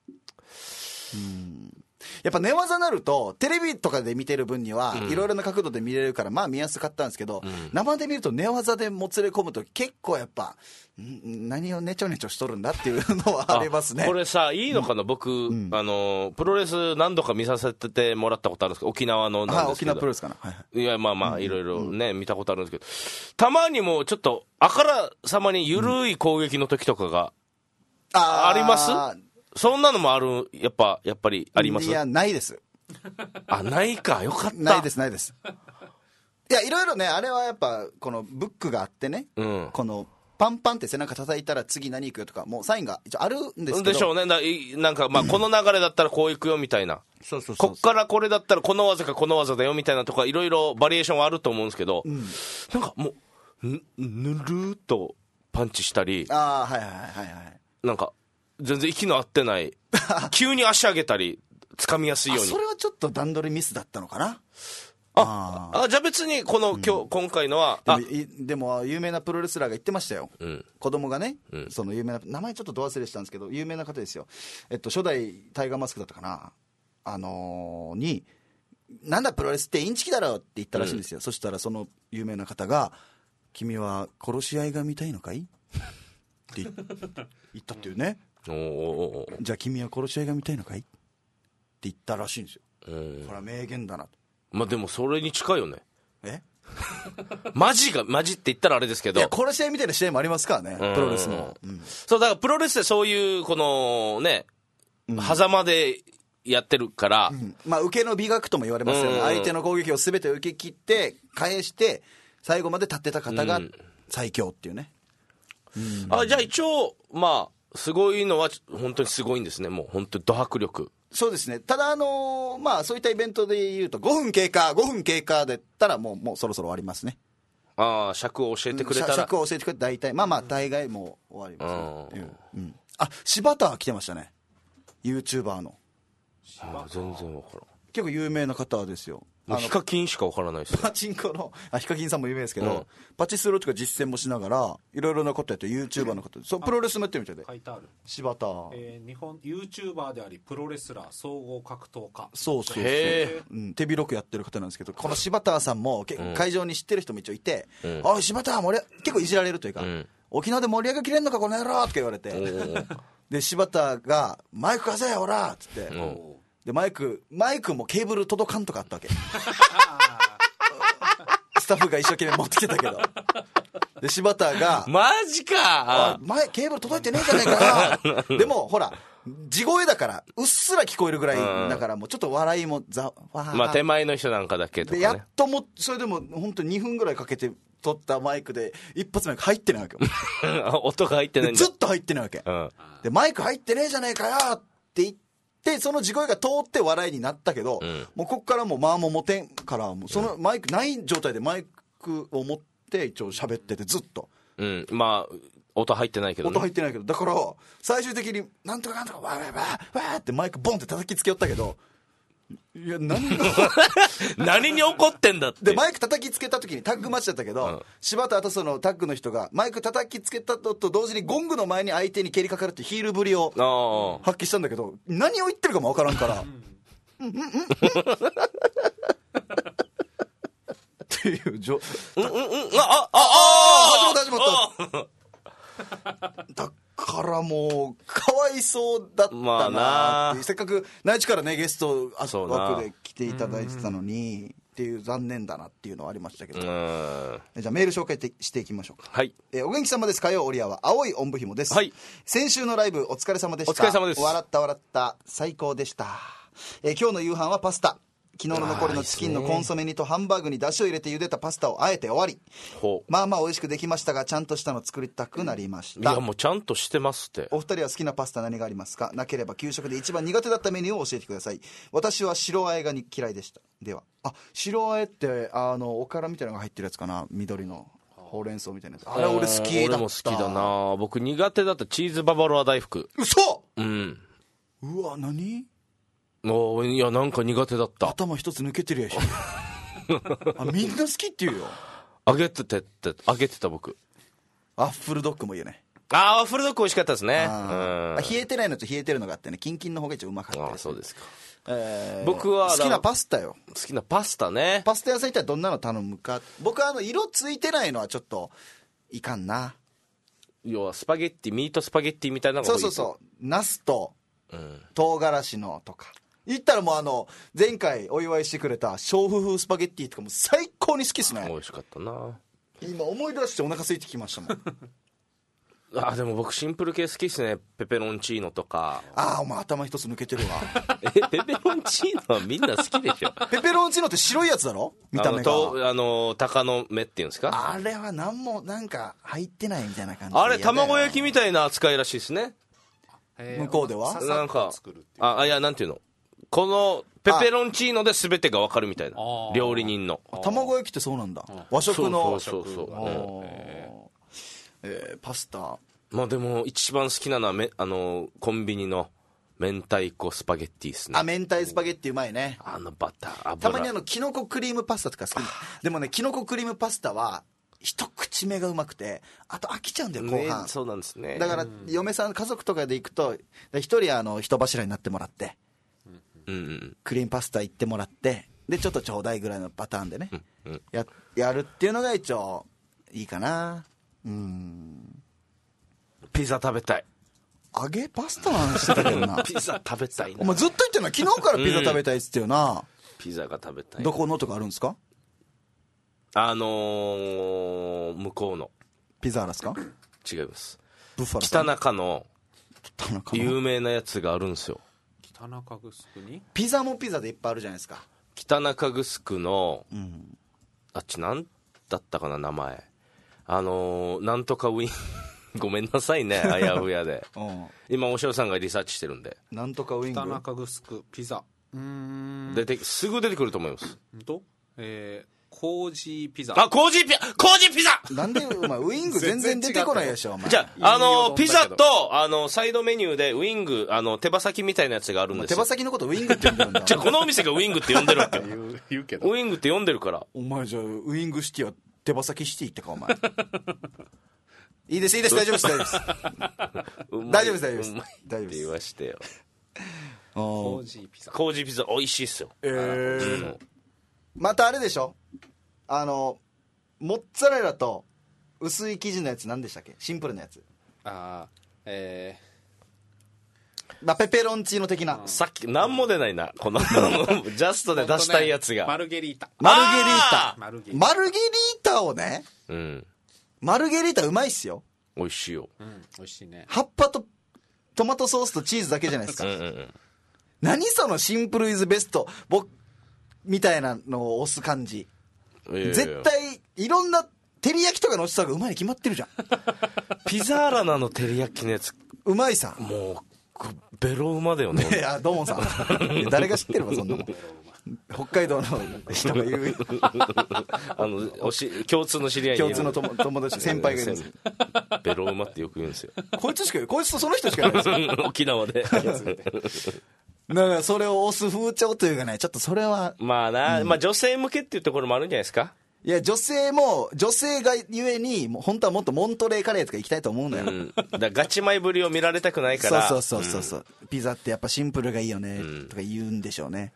やっぱ寝技になるとテレビとかで見てる分にはいろいろな角度で見れるからまあ見やすかったんですけど、生で見ると寝技でもつれ込むと結構やっぱ何をネチョネチョしとるんだっていうのはありますね。 これさいいのかな、僕、プロレス何度か見させてもらったことあるんですけど、沖縄のなんですけど、 沖縄プロレスかな、 いやまあまあいろいろね、見たことあるんですけど、たまにもちょっとあからさまに緩い攻撃の時とかがあります？そんなのもある、やっぱりあります？ いやないです。 ないか、よかった。 ないですいやいろいろね、あれはやっぱこのブックがあってね、このパンパンって背中叩いたら次何行くよとかもうサインが一応あるんですけど、 でしょうね。なんかまあこの流れだったらこう行くよみたいな、こっからこれだったらこの技かこの技だよみたいなとかいろいろバリエーションはあると思うんですけど、なんかもうぬるーっとパンチしたり、なんか全然息の合ってない急に足上げたり掴みやすいように。 それはちょっと段取りミスだったのかな。 じゃあ別にこの今回のはでも有名なプロレスラーが言ってましたよ、子供がね、その有名な名前ちょっとど忘れしたんですけど有名な方ですよ、初代タイガーマスクだったかな、になんだプロレスってインチキだろって言ったらしいんですよ、そしたらその有名な方が君は殺し合いが見たいのかいって言ったっていうね。じゃあ君は殺し合いが見たいのかいって言ったらしいんですよ。これは名言だなと。 まあでもそれに近いよね。マジって言ったらあれですけど、いや殺し合いみたいな試合もありますからね、プロレスの、 そうだからプロレスでそういうこのね、狭間でやってるから、 まあ受けの美学とも言われますよね、相手の攻撃を全て受け切って返して最後まで立ってた方が最強っていうね。 じゃあ一応まあすごいのは本当にすごいんですね。もう本当にド迫力。 そうですね。ただまあそういったイベントで言うと5分経過でったらもうそろそろ終わりますね。 尺を教えてくれたら、 尺を教えてくれたら大体まあ大概もう終わりますね。柴田来てましたね、 YouTuber の。 全然分からん。 結構有名な方ですよ。 ヒカキンしか分からないですよ。 パチンコのヒカキンさんも有名ですけど、パチスロとか実践もしながらいろいろなことやって YouTuber の方で、プロレスもやってるみたいで。 書いてある柴田、 日本 YouTuber でありプロレスラー総合格闘家。 そう手広くやってる方なんですけど、この柴田さんも会場に知ってる人も一応いて、おい柴田結構いじられるというか、沖縄で盛り上げきれんのかこの野郎とか言われてで柴田がマイク貸せよほらっつってでマイクもケーブル届かんとかあったわけスタッフが一生懸命持ってきてたけど、で柴田がマジかケーブル届いてねえじゃねえかなでもほら地声だからうっすら聞こえるぐらいだから、もうちょっと笑いもまあ手前の人なんかだけとかね。 でやっともそれでも本当に2分ぐらいかけて撮ったマイクで一発目入ってないわけよ音が入ってないんだ。 ずっと入ってないわけ、でマイク入ってねえじゃねえかよって言ってその地声が通って笑いになったけど、もうこっからもう間も持てんからもうそのマイクない状態でマイクを持って一応喋っててずっと、 まあ音入ってないけどね。 音入ってないけどだから最終的になんとかなんとかわーわーってマイクボンって叩きつけよったけど、いや何に怒ってんだって。 でマイク叩きつけた時にタッグマッチだったけど、柴田とそのタッグの人がマイク叩きつけたと同時にゴングの前に相手に蹴りかかるってヒールぶりを発揮したんだけど、何を言ってるかも分からんからっていう始まっただからもうかわいそうだったなって、せっかく内地からねゲスト枠で来ていただいてたのにっていう残念だなっていうのはありましたけど、じゃあメール紹介していきましょうか。 はい、 お元気様です。火曜オリアは青いおんぶひもです、先週のライブお疲れ様でした。 お疲れ様です。 笑った最高でした。今日の夕飯はパスタ。昨日の残りのチキンのコンソメ煮とハンバーグに出汁を入れて茹でたパスタをあえて終わり、まあまあ美味しくできましたがちゃんとしたの作りたくなりました。 いやもうちゃんとしてますって。 お二人は好きなパスタ何がありますか？なければ給食で一番苦手だったメニューを教えてください。私は白あえが嫌いでした。では白あえっておからみたいなのが入ってるやつかな、緑のほうれん草みたいなやつ。あれ俺好きだった。 俺も好きだな。僕苦手だったチーズババロア大福。 嘘。うわ何いやなんか苦手だった。 頭一つ抜けてるやしみんな好きって言うよ。 揚げてた僕。 ワッフルドッグもいいよね。 ワッフルドッグ美味しかったですね。 冷えてないのと冷えてるのがあってね、キンキンの方が一番うまかったです。 そうですか。僕は好きなパスタよ。 好きなパスタね。 パスタ屋さん行ったらどんなの頼むか。僕は色ついてないのはちょっといかんな。 要はスパゲッティ、ミートスパゲッティみたいなのが多い。 そうナスと唐辛子のとか言ったらもう前回お祝いしてくれた娼婦風スパゲッティとかも最高に好きっすね。 美味しかったな。 今思い出してお腹空いてきましたもんでも僕シンプル系好きっすね。ペペロンチーノとか。 お前頭一つ抜けてるわペペロンチーノはみんな好きでしょペペロンチーノって白いやつだろ、見た目が。 鷹の目っていうんですか。 あれは何もなんか入ってないみたいな感じ。 あれ卵焼きみたいな扱いらしいですね、 向こうでは。 なんかいやなんていうの、このペペロンチーノで全てが分かるみたいな、料理人の。 卵焼きってそうなんだ、和食の。 そうパスタ。 でも一番好きなのはコンビニの明太子スパゲッティですね。 明太スパゲッティうまいね。 バターたまにキノコクリームパスタとか好き。でもね、キノコクリームパスタは一口目がうまくてあと飽きちゃうんだよ後半。 そうなんですね。 だから嫁さん家族とかで行くと一人人柱になってもらって、クリームパスタ行ってもらってでちょっとちょうだいぐらいのパターンでね、やるっていうのが一応いいかな。 ピザ食べたい。 揚げパスタの話してたけどなピザ食べたいな。 お前ずっと言ってんの、昨日からピザ食べたいっつってよな。 ピザが食べたい。 どこのとかあるんですか？ 向こうのピザーラですか？ 違います。 ブッファラ北中の有名なやつがあるんですよ。 北中城にピザもピザでいっぱいあるじゃないですか。 北中城の、あっちなんだったかな名前。なんとかウィンごめんなさいね、あやふやで今お塩さんがリサーチしてるんで。 なんとかウィング北中城ピザすぐ出てくると思います。 コージーピザ。 コージーピザなんでお前ウィング全然出てこないでしょお前。 じゃあピザとサイドメニューでウィング手羽先みたいなやつがあるんですよ。 手羽先のことウィングって呼んでるんだじゃあこのお店がウィングって呼んでるわけ言うけどウィングって呼んでるから。 お前じゃあウィングシティは手羽先シティってかお前いいです大丈夫です大丈夫ですって言わしてよ。 コージーピザ美味しいっすよ。 またあれでしょ、モッツァレラと薄い生地のやつ何でしたっけ？シンプルなやつ。 まあ、ペペロンチーノ的な。 さっき何も出ないなこのジャストで出したいやつが、 マルゲリータ。 マルゲリータ。 マルゲリータ。 マルゲリータをね、 うん、 マルゲリータうまいっすよ。 美味しいよ、 うん、美味しいね。 葉っぱとトマトソースとチーズだけじゃないですか。 うんうんうん、 何そのシンプルイズベスト僕みたいなのを押す感じ。絶対いろんな照り焼きとかの押した方がうまいに決まってるじゃん。 ピザーラナの照り焼きのやつうまいさ。 もうベロうまだよね。 いやドモンさん誰が知ってるわそんなの。北海道の人が言う共通の知り合いに共通の友達先輩がいるんです。 ベロうまってよく言うんですよ。 こいつとその人しかいないですよ。 沖縄で。 だからそれを押す風潮というかね、ちょっとそれはまあな、うん、まあ女性向けっていうところもあるんじゃないですか。 いや女性がゆえにもう本当はもっとモントレーカレーとか行きたいと思うのよ、うん、 だガチ前ぶりを見られたくないからそう、うん、ピザってやっぱシンプルがいいよね、うん、とか言うんでしょうね。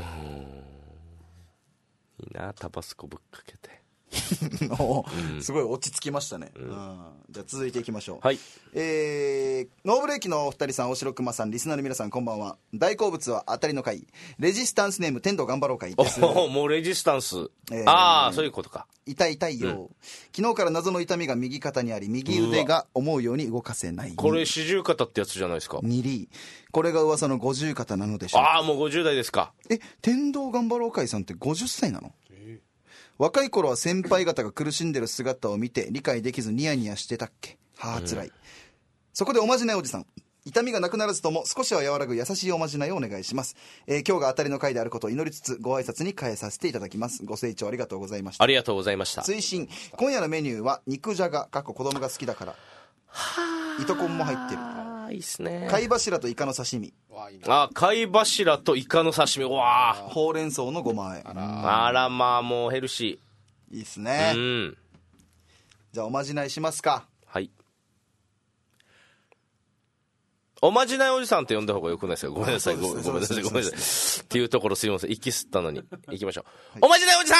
いいなタバスコぶっかけてすごい落ち着きましたね、うん、じゃあ続いていきましょう。 はい、 ノーブレーキのお二人さん、大城熊さん、リスナーの皆さんこんばんは。大好物は当たりの会、レジスタンスネーム天童頑張ろう会です。 もうレジスタンス、ああそういうことか。 痛いよ、うん、昨日から謎の痛みが右肩にあり、右腕が思うように動かせない。 これ四十肩ってやつじゃないですか。 2リこれが噂の50肩なのでしょうか。 ああもう50代ですか。 天童頑張ろう会さんって50歳なの？若い頃は先輩方が苦しんでる姿を見て理解できずニヤニヤしてたっけ。はあ辛い、そこでおまじないおじさん、痛みがなくならずとも少しは和らぐ優しいおまじないをお願いします。今日が当たりの回であることを祈りつつご挨拶に変えさせていただきます。ご清聴ありがとうございました。 ありがとうございました。 追伸、今夜のメニューは肉じゃが子供が好きだから糸こんも入ってる。 いいっすね。 貝柱とイカの刺身。 貝柱とイカの刺身。わー、 ほうれん草のごま和え。 あらまあもうヘルシー。いいっすね、うん、じゃあおまじないしますか。 はい。おまじないおじさんって呼んだ方がよくないですか。ごめんなさい、ごめんなさいっていうところすいません、息吸ったのに。行きましょう、はい、おまじないおじさん。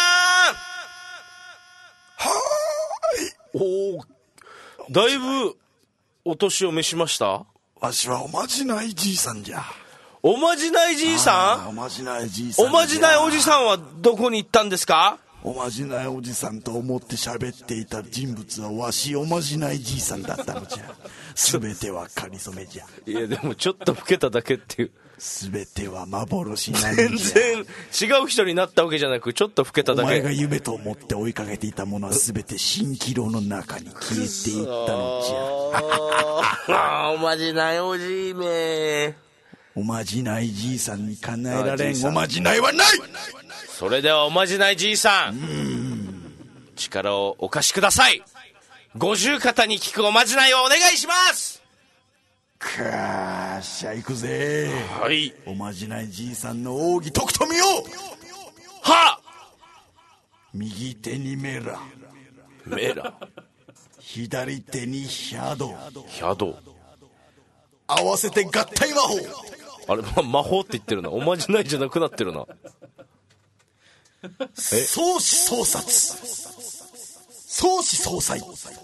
はーい。だいぶお年を召しました。 わしはおまじないじいさんじゃ。 おまじないじいさん。 おまじないじいさん。 おまじないおじさんはどこに行ったんですか。 おまじないおじさんと思って喋っていた人物はわしおまじないじいさんだったのじゃ。すべてはかりそめじゃ。 いやでもちょっと老けただけっていう。 すべては幻なんじゃ。 全然違う人になったわけじゃなく、ちょっと老けただけ。 お前が夢と思って追いかけていたものはすべて蜃気楼の中に消えていったのじゃ。 おまじないおじいめ。 おまじないじいさんに叶えられんおまじないはない。 それではおまじないじいさん、力をお貸しください。50肩に効くおまじないをお願いします。 かーしゃ行くぜ。 はい。 おまじないじいさんの奥義とくとみよう。 はっ。 右手にメラ、左手にヒャド、合わせて合体魔法。 あれ、魔法って言ってるな。おまじないじゃなくなってるな。 相思相殺、相思相殺、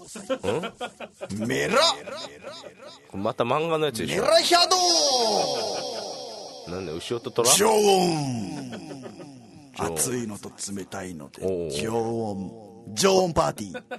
メラ、 また漫画のやつでしょ。 メラヒャド。 なんで牛音トラ常温。熱いのと冷たいので常温パーティー。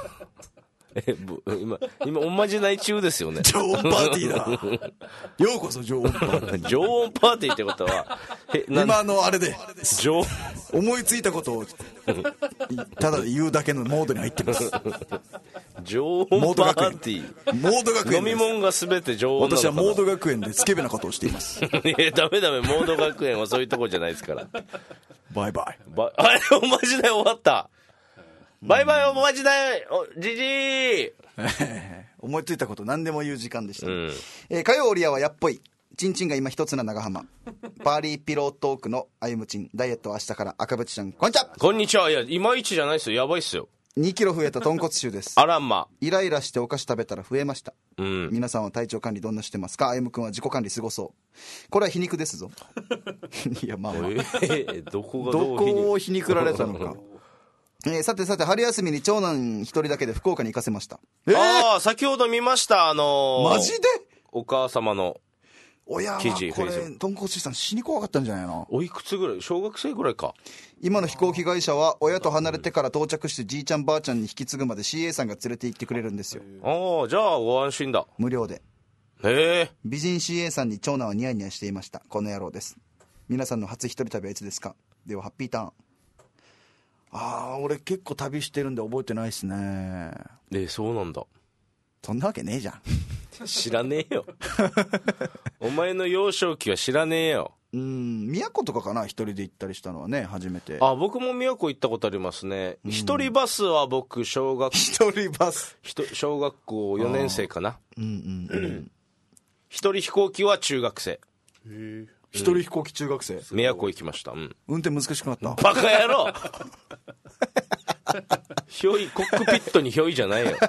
今おまじない中ですよね。 常温パーティーだ。ようこそ常温パーティー。 常温パーティーってことは今のあれで思いついたことをただ言うだけのモードに入ってます。 常温パーティー。 モード学園。 飲み物が全て常温なのかな。 私はモード学園でスケベなことをしています。 いやダメモード学園はそういうとこじゃないですから。 バイバイ。 あれおまじない終わった。バイバイおまじないじじい。 思いついたこと何でも言う時間でした、火曜オリアはやっぽいチンチンが今一つな長浜パーリーピロートークのあゆむちんダイエットは明日から赤渕ちゃんこんにちは。 こんにちは。いやいまいちじゃないですよ。やばいっすよ。 2キロ増えた豚骨臭です。 あらま。 イライラしてお菓子食べたら増えました、皆さんは体調管理どんなしてますか。あゆむくんは自己管理すごそう。これは皮肉ですぞ。いやまあ、 どこがどこを皮肉られたのか。さて春休みに長男一人だけで福岡に行かせました。 ああ先ほど見ました。 マジでお母様の親は記事これ豚骨師さん死に怖かったんじゃないの。 おいくつぐらい？小学生ぐらいか。 今の飛行機会社は親と離れてから到着してじいちゃんばあちゃんに引き継ぐまで CA さんが連れて行ってくれるんですよ。 ああ、じゃあご安心だ。 無料で。 へえ。 美人 CA さんに長男はニヤニヤしていました。この野郎です。皆さんの初一人旅はいつですか？ではハッピーターン。ああ、俺結構旅してるんで覚えてないっすね。 そうなんだ。 そんなわけねえじゃん。 知らねえよ。お前の幼少期は知らねえよ。 宮古とかかな、一人で行ったりしたのはね、初めて。 あ、僕も宮古行ったことありますね。一人バスは僕小学校4 年生かな。一人飛行機は中学生。 一人飛行機中学生。 宮古行きました。 運転難しくなった。 バカ野郎。ひょい、コックピットにひょいじゃないよ。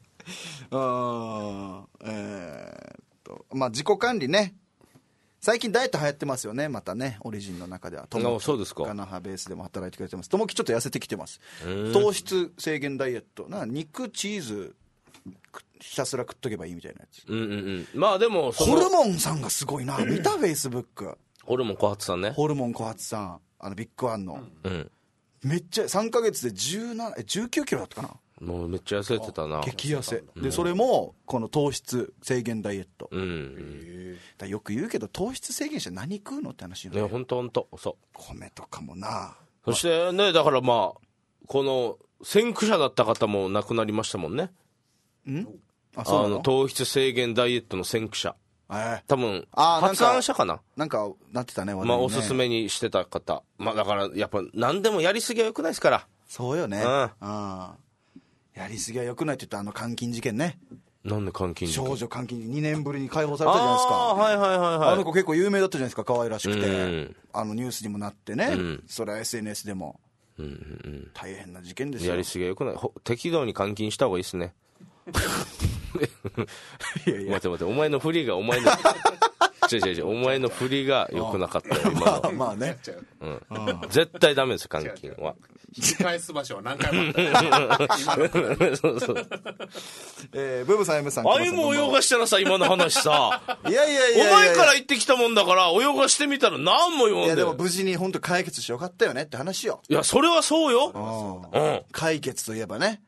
まあ自己管理ね。最近ダイエット流行ってますよね、またね、オリジンの中では。 そうですか。 ガナハベースでも働いてくれてます。ともきちょっと痩せてきてます。糖質制限ダイエット。肉、チーズ、ひたすら食っとけばいいみたいなやつ。 まあでも、 ホルモンさんがすごいな。見たフェイスブック。 ホルモン小発さんね。 ホルモン小発さん。ビッグワンの。めっちゃ、3ヶ月で19キロだったかな。 もうめっちゃ痩せてたな。 激痩せ。で、それも、この糖質制限ダイエット。だよく言うけど、糖質制限して何食うのって話よね。 ほんと、そう。 米とかもな。 そしてね、だからまあ、この、先駆者だった方も亡くなりましたもんね。糖質制限ダイエットの先駆者。多分、発案者かな。 なんか、なってたね、 まあ、おすすめにしてた方。まあ、だから、やっぱ、何でもやりすぎは良くないですから。 そうよね。やりすぎは良くないって言った監禁事件ね。 なんで監禁事件？ 少女監禁2年ぶりに解放されたじゃないですか。あの子結構有名だったじゃないですか、可愛らしくて。ニュースにもなってね。それは SNS でも。大変な事件ですよ。 やりすぎは良くない。適度に監禁した方がいいですね。待て、お前の振りが、お前の振りが良くなかったよ、今の。 まあね。 絶対ダメですよ、監禁は。 引き返す場所は何回もあった。 ブブさん、エムさん。 あゆも泳がしたらさ、今の話さ。 いや。 お前から言ってきたもんだから、泳がしてみたら何も言わんだよ。 いや、でも無事に本当解決してよかったよねって話よ。 いや、それはそうよ。 解決といえばね。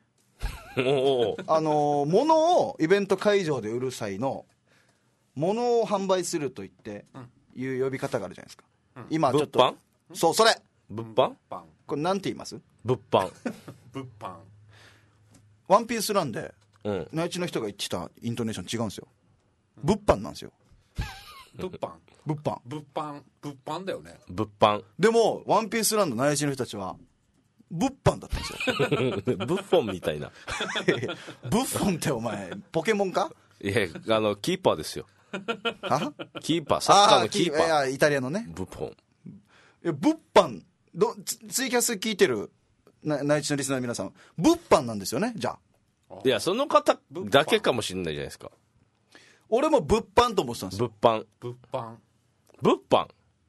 物をイベント会場で売る際の物を販売すると言っていう呼び方があるじゃないですか。今ちょっと物販？ そう、それ物販？ これなんて言います？ 物販。 物販。 ワンピースランで内地の人が言ってたイントネーション違うんですよ。物販なんですよ。 物販だよね。 物販。 でもワンピースランド内地の人たちは物販だったんですよ。 ブッフォンみたいな。 ブッフォンってお前ポケモンか？ いや、キーパーですよ。キーパー、サッカーのキーパー。 いや、イタリアのね。 ブッフォン。 物販ツイキャス聞いてる内地のリスナーの皆さん、物販なんですよね、じゃあ。 いや、その方だけかもしれないじゃないですか。 俺も物販と思ってたんですよ。 物販。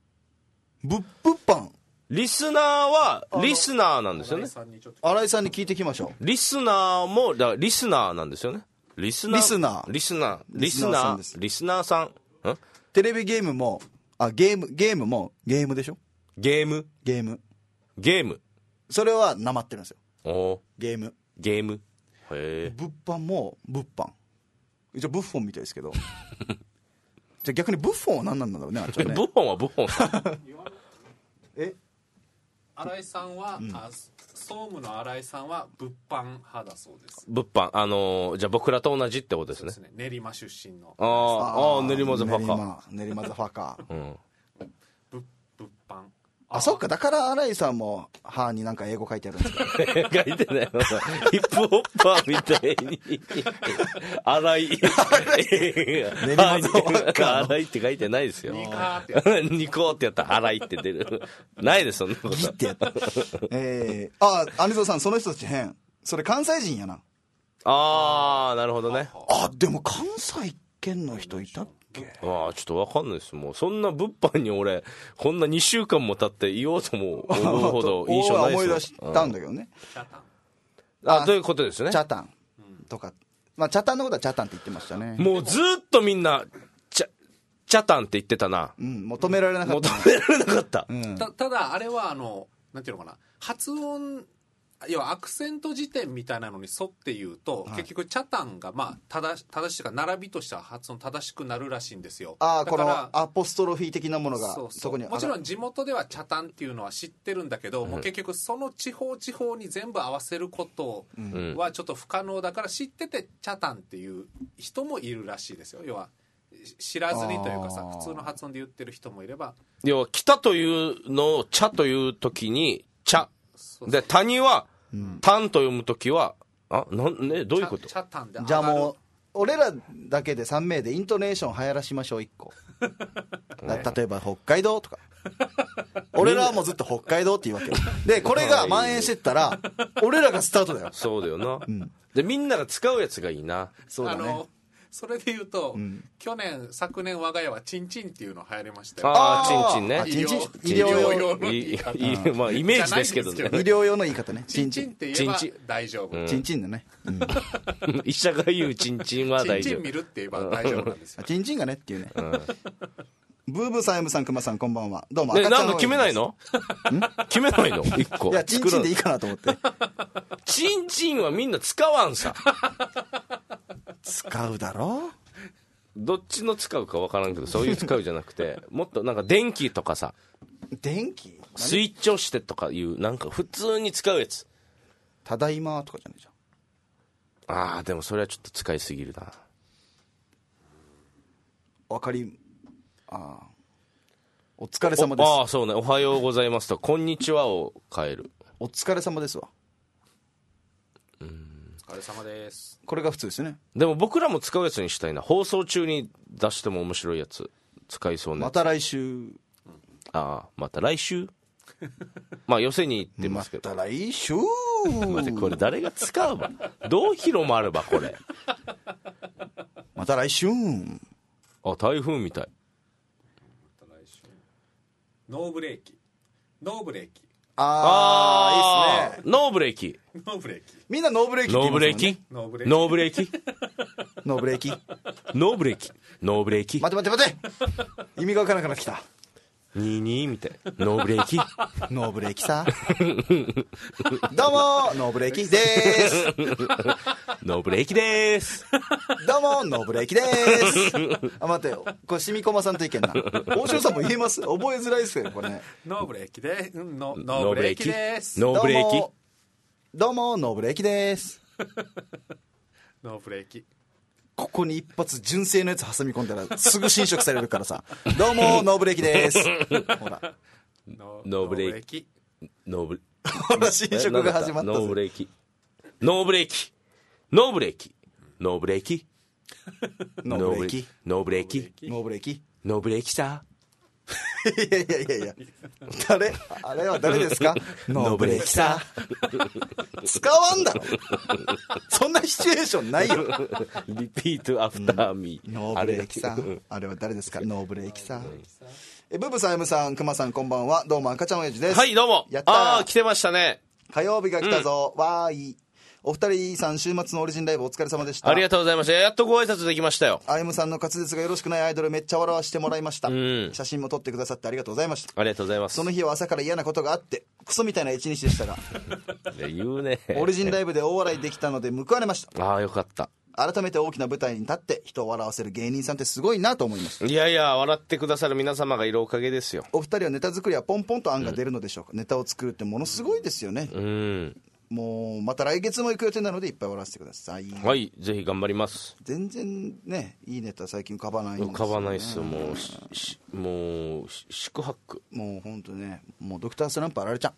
リスナーはリスナーなんですよね。 新井さんに聞いてきましょう。リスナーもリスナーなんですよね。リスナーさん。 テレビゲームもゲームでしょ。 ゲーム。それはなまってるんですよ。 ゲーム。 へえ。 物販も物販。一応ブッフォンみたいですけど。じゃあ逆にブッフォンは何なんだろうね。 ブッフォンはブッフォンさん。 新井さんは、総務の新井さんは物販派だそうです。 物販、じゃあ僕らと同じってことですね。 そうですね。練馬出身の。 練馬ザファカ。 練馬ザファカ。 物販。 そっか、だから新井さんも歯になんか英語書いてあるんですか？ 書いてない。ヒップホッパーみたいに。新井。 練馬ザファカ。 新井って書いてないですよ。 ニコーってやったら新井って出る。ないです、そんなこと。 ギってやった。兄蔵さん、その人たち変。それ関西人やな。 なるほどね。 でも関西圏の人いたっけ？ ちょっと分かんないです。もうそんな物販に俺こんな2週間も経って言おうとも思うほど印象ないですよ。 思い出したんだけどね。 ということですね。 チャタンとか、チャタンのことはチャタンって言ってましたね。 もうずっとみんなチチャタンって言ってたな。 求められなかった。 求められなかった。 ただあれはなんていうのかな、発音、要はアクセント辞典みたいなのに沿って言うと、結局チャタンが正しいか並びとしては発音正しくなるらしいんですよ。 だからこのアポストロフィー的なものがそこにもちろん地元ではチャタンっていうのは知ってるんだけど、もう結局その地方に全部合わせることはちょっと不可能だから、知っててチャタンっていう人もいるらしいですよ。要は知らずにというかさ、普通の発音で言ってる人もいれば、 要は北というのを茶という時に茶で、谷はタンと読むときは、どういうこと？ チャタンで。 じゃあもう俺らだけで3名でイントネーション流行らしましょう。1個例えば北海道とか俺らはもうずっと北海道って言うわけで、これが蔓延してったら俺らがスタートだよ。 そうだよな、でみんなが使うやつがいいな。 そうだね。 それで言うと、昨年我が家はチンチンっていうの流行りましたよ。ああ、チンチンね。 医療用の言い方。 まあイメージですけどね。 医療用の言い方ね。 チンチンって言えば大丈夫。 チンチンだね。 医者が言うチンチンは大丈夫。 チンチン見るって言えば大丈夫なんですよ。 チンチンがねっていうね。ブーブーさん、エムさん、クマさん、こんばんは。どうも。 なんか決めないの？決めないの？1個。 いや、チンチンでいいかなと思って。 チンチンはみんな使わんさ。 使うだろ？ どっちの使うか分からんけど、そういう使うじゃなくて、もっとなんか電気とかさ、 電気スイッチ押してとかいう、なんか普通に使うやつ。 ただいまとかじゃないじゃん。ああ、でもそれはちょっと使いすぎるな。 お疲れ様です。 ああ、そうね。おはようございますとこんにちはを変える。 お疲れ様ですわ。 お疲れ様です。 これが普通ですね。 でも僕らも使うやつにしたいな。放送中に出しても面白いやつ使いそうなやつ。 また来週。 ああ、また来週。まあ寄せに行ってますけど。 また来週。 待って、これ誰が使うば、どう広まるばこれ。 また来週。 あ、台風みたい。 また来週。ノーブレーキ。ノーブレーキ。 ああ、いいっすね。ノーブレーキ。 ノーブレーキ。 みんなノーブレーキって言いますもんね。 ノーブレーキ。ノーブレーキ。 ノーブレーキ。 ノーブレーキ。ノーブレーキ。 待て意味が分からなくなってきた。 22みたい。ノーブレーキ。 ノーブレーキさ。どうもノーブレーキでーす。 ノーブレーキでーす。 どうもノーブレーキでーす。あ、待ってよ、これしみこまさんと意見な。大城さんも言えます？覚えづらいですよこれね。 ノーブレーキでノーブレーキです。 ノーブレーキ。 どうもノーブレーキです。 ノーブレーキ。 ここに一発純正のやつ挟み込んだらすぐ侵食されるからさ。どうもノーブレーキです。ほらノーブレーキ。ノーブレーキ。 ほら侵食が始まったぜ。 ノーブレーキ。ノーブレーキ。ノーブレーキ。ノーブレーキ。 ノーブレーキ。 ノーブレーキ。 ノーブレーキ。 ノーブレーキさ。 いや誰？あれは誰ですか？ノーブレーキさ。使わんだろ。そんなシチュエーションないよ。 リピートアフターミー。 ノーブレーキさ。あれは誰ですか？ノーブレーキさ。ブブさん、エムさん、クマさん、こんばんは。どうも赤ちゃんおやじです。 はい、どうも。 やったー。 ああ、来てましたね。 火曜日が来たぞ。わーい。お二人さん、週末のオリジンライブお疲れ様でした。 ありがとうございました。やっとご挨拶できましたよ。 あゆむさんの滑舌がよろしくないアイドルめっちゃ笑わせてもらいました。写真も撮ってくださってありがとうございました。 ありがとうございます。 その日は朝から嫌なことがあってクソみたいな一日でしたが言うね。 オリジンライブで大笑いできたので報われました。 ああ、よかった。 改めて大きな舞台に立って人を笑わせる芸人さんってすごいなと思いました。 いやいや、笑ってくださる皆様がいるおかげですよ。 お二人はネタ作りはポンポンと案が出るのでしょうか。ネタを作るってものすごいですよね。もうまた来月も行く予定なのでいっぱい笑わせてください。 はい、ぜひ頑張ります。 全然ね、いいネタ最近浮かばないんですよね。 浮かばないっすよ。もう宿泊。 もう本当ね、もうドクタースランプあられちゃん。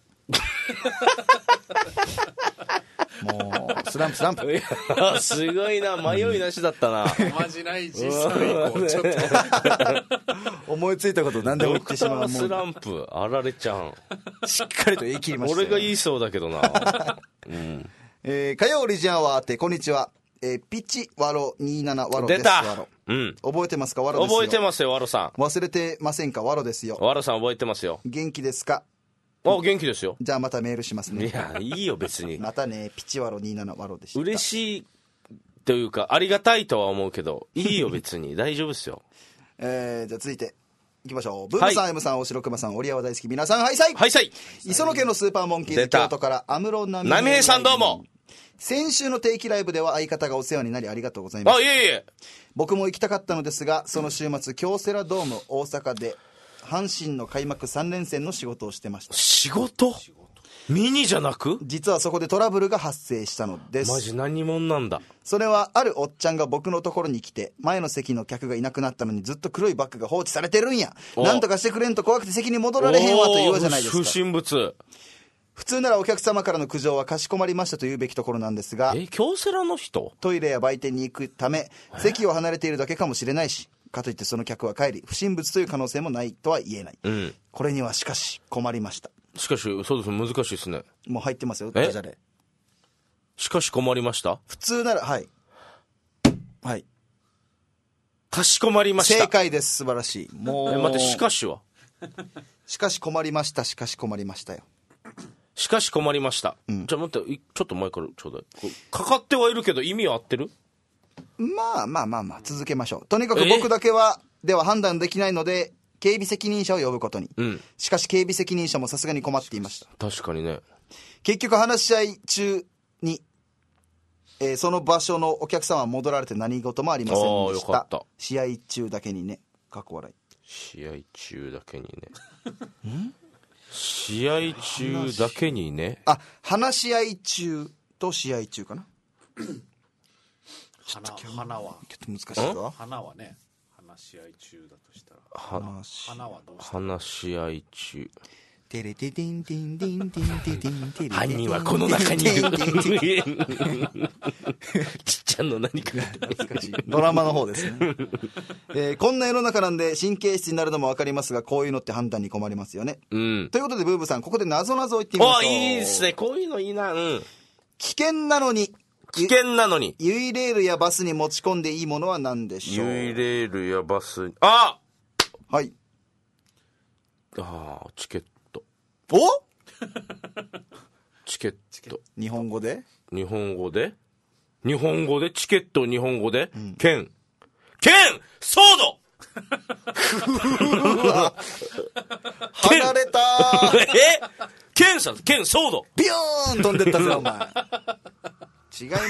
もうスランプいやすごいな、迷いなしだったな。 おまじないじさん以降ちょっと思いついたこと何でも言ってしまう。 スランプあられちゃんしっかりと言い切りましたよ。 俺が言いそうだけどな。 火曜オリジンアワーってこんにちは。ピチワロ27ワロです。 出た。 覚えてますか？ワロですよ。 覚えてますよ、ワロさん。 忘れてませんか？ワロですよ。 ワロさん覚えてますよ。 元気ですか？ あ、元気ですよ。 じゃあまたメールしますね。 いや、いいよ別に。 またね。ピチワロ27ワロでした。 嬉しいというかありがたいとは思うけど、いいよ別に大丈夫ですよ。 じゃあ続いていきましょう。ブームさん、M さん、大城熊さん、折山大好き皆さん、ハイサイ。 はいさい。 磯野家のスーパーモンキーズ出た京都から安室奈美波平さんどうも。 先週の定期ライブでは相方がお世話になりありがとうございます。 いえいえ。 僕も行きたかったのですが、その週末京セラドーム大阪で阪神の開幕3連戦の仕事をしてました。 仕事ミニじゃなく？ 実はそこでトラブルが発生したのです。 マジ何者なんだ。 それはあるおっちゃんが僕のところに来て、前の席の客がいなくなったのにずっと黒いバッグが放置されてるんや、なんとかしてくれんと怖くて席に戻られへんわと言うじゃないですか。 不審物。 普通ならお客様からの苦情はかしこまりましたと言うべきところなんですが、 京セラの人？ トイレや売店に行くため席を離れているだけかもしれないし、かといってその客は帰り不審物という可能性もないとは言えない、これにはしかし困りました。 しかしそうです、難しいですね。 もう入ってますよ、ダジャレ。 しかし困りました。 普通ならはいかしこまりました。 正解です。素晴らしい。もう待って、しかしはしかし困りました。しかし困りましたよ。 しかし困りました、じゃあ待って、ちょっと前からちょうだい。かかってはいるけど意味は合ってる？ まあ続けましょう。とにかく僕だけでは判断できないので警備責任者を呼ぶことに、しかし警備責任者もさすがに困っていました。 確かにね。 結局話し合い中に、その場所のお客様は戻られて何事もありませんでした。 よかった。 試合中だけにね、かっこ笑い。 試合中だけにね試合中だけにね。 話し合い中と試合中かな。 花はちょっと難しいぞ。 花はね、話し合い中だとしたら花はどうした話し合い中。 テレテテンテンテンテンテンテンテン。 犯人はこの中にいる。ちっちゃんの何か難しいドラマの方ですね。こんな世の中なんで神経質になるのも分かりますが、こういうのって判断に困りますよね、ということでブーブさん、ここで謎々を言ってみましょう。 いいですね、こういうのいいな。 危険なのにユイレールやバスに持ち込んでいいものは何でしょう？ ユイレールやバス。 はいチケット。チケット。 日本語でチケット。日本語で剣ソード。 離れた剣ソードビューン飛んでったぞお前。違います。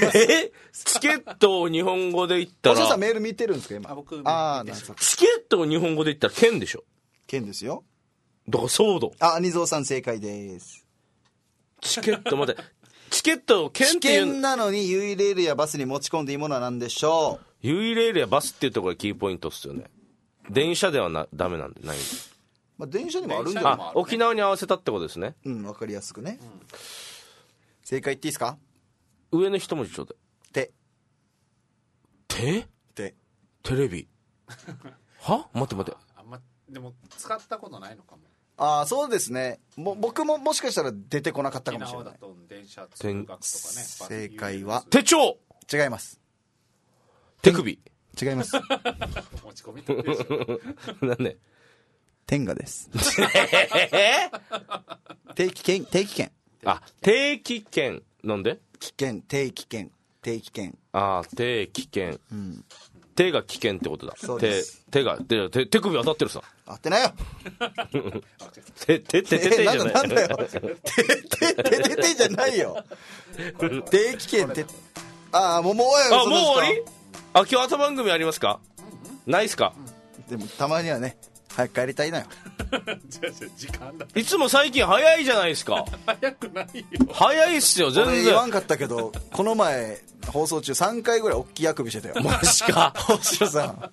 チケットを日本語で言ったら、 お嬢さんメール見てるんですか今？ 僕チケットを日本語で言ったら剣でしょ。 剣ですよ。 だからソード。 ニゾーさん正解です。 チケット待ってチケットを剣っていう。 危険なのにユイレールやバスに持ち込んでいいものは何でしょう？ ユイレールやバスっていうところがキーポイントっすよね。電車ではダメなんでないんで。 電車にもあるんじゃない？ 沖縄に合わせたってことですね。 分かりやすくね、正解言っていいですか？ 上の一文字ちょうだい。テレビ。待って。 でも使ったことないのかも。 そうですね。僕ももしかしたら出てこなかったかもしれない。 沖縄だと電車通学とかね。 正解は手帳。 違います。 手首。 違います。 持ち込みとでしょ。 なんで？ 天下です。定期券。 定期券。なんで？ 定期券。定期券。 手が危険ってことだ。 そうです。 手首当たってるさ。 当てなよ。 手じゃない。 なんだよ。手じゃないよ。定期券って。もう終わり？今日朝番組ありますか？ないっすか？ でもたまにはね、早く帰りたいなよ。 時間だ。 いつも最近早いじゃないですか。 早くないよ。 早いっすよ全然。 言わんかったけど、この前放送中3回ぐらい大きいあくびしてたよ。 マジか。 星野さん。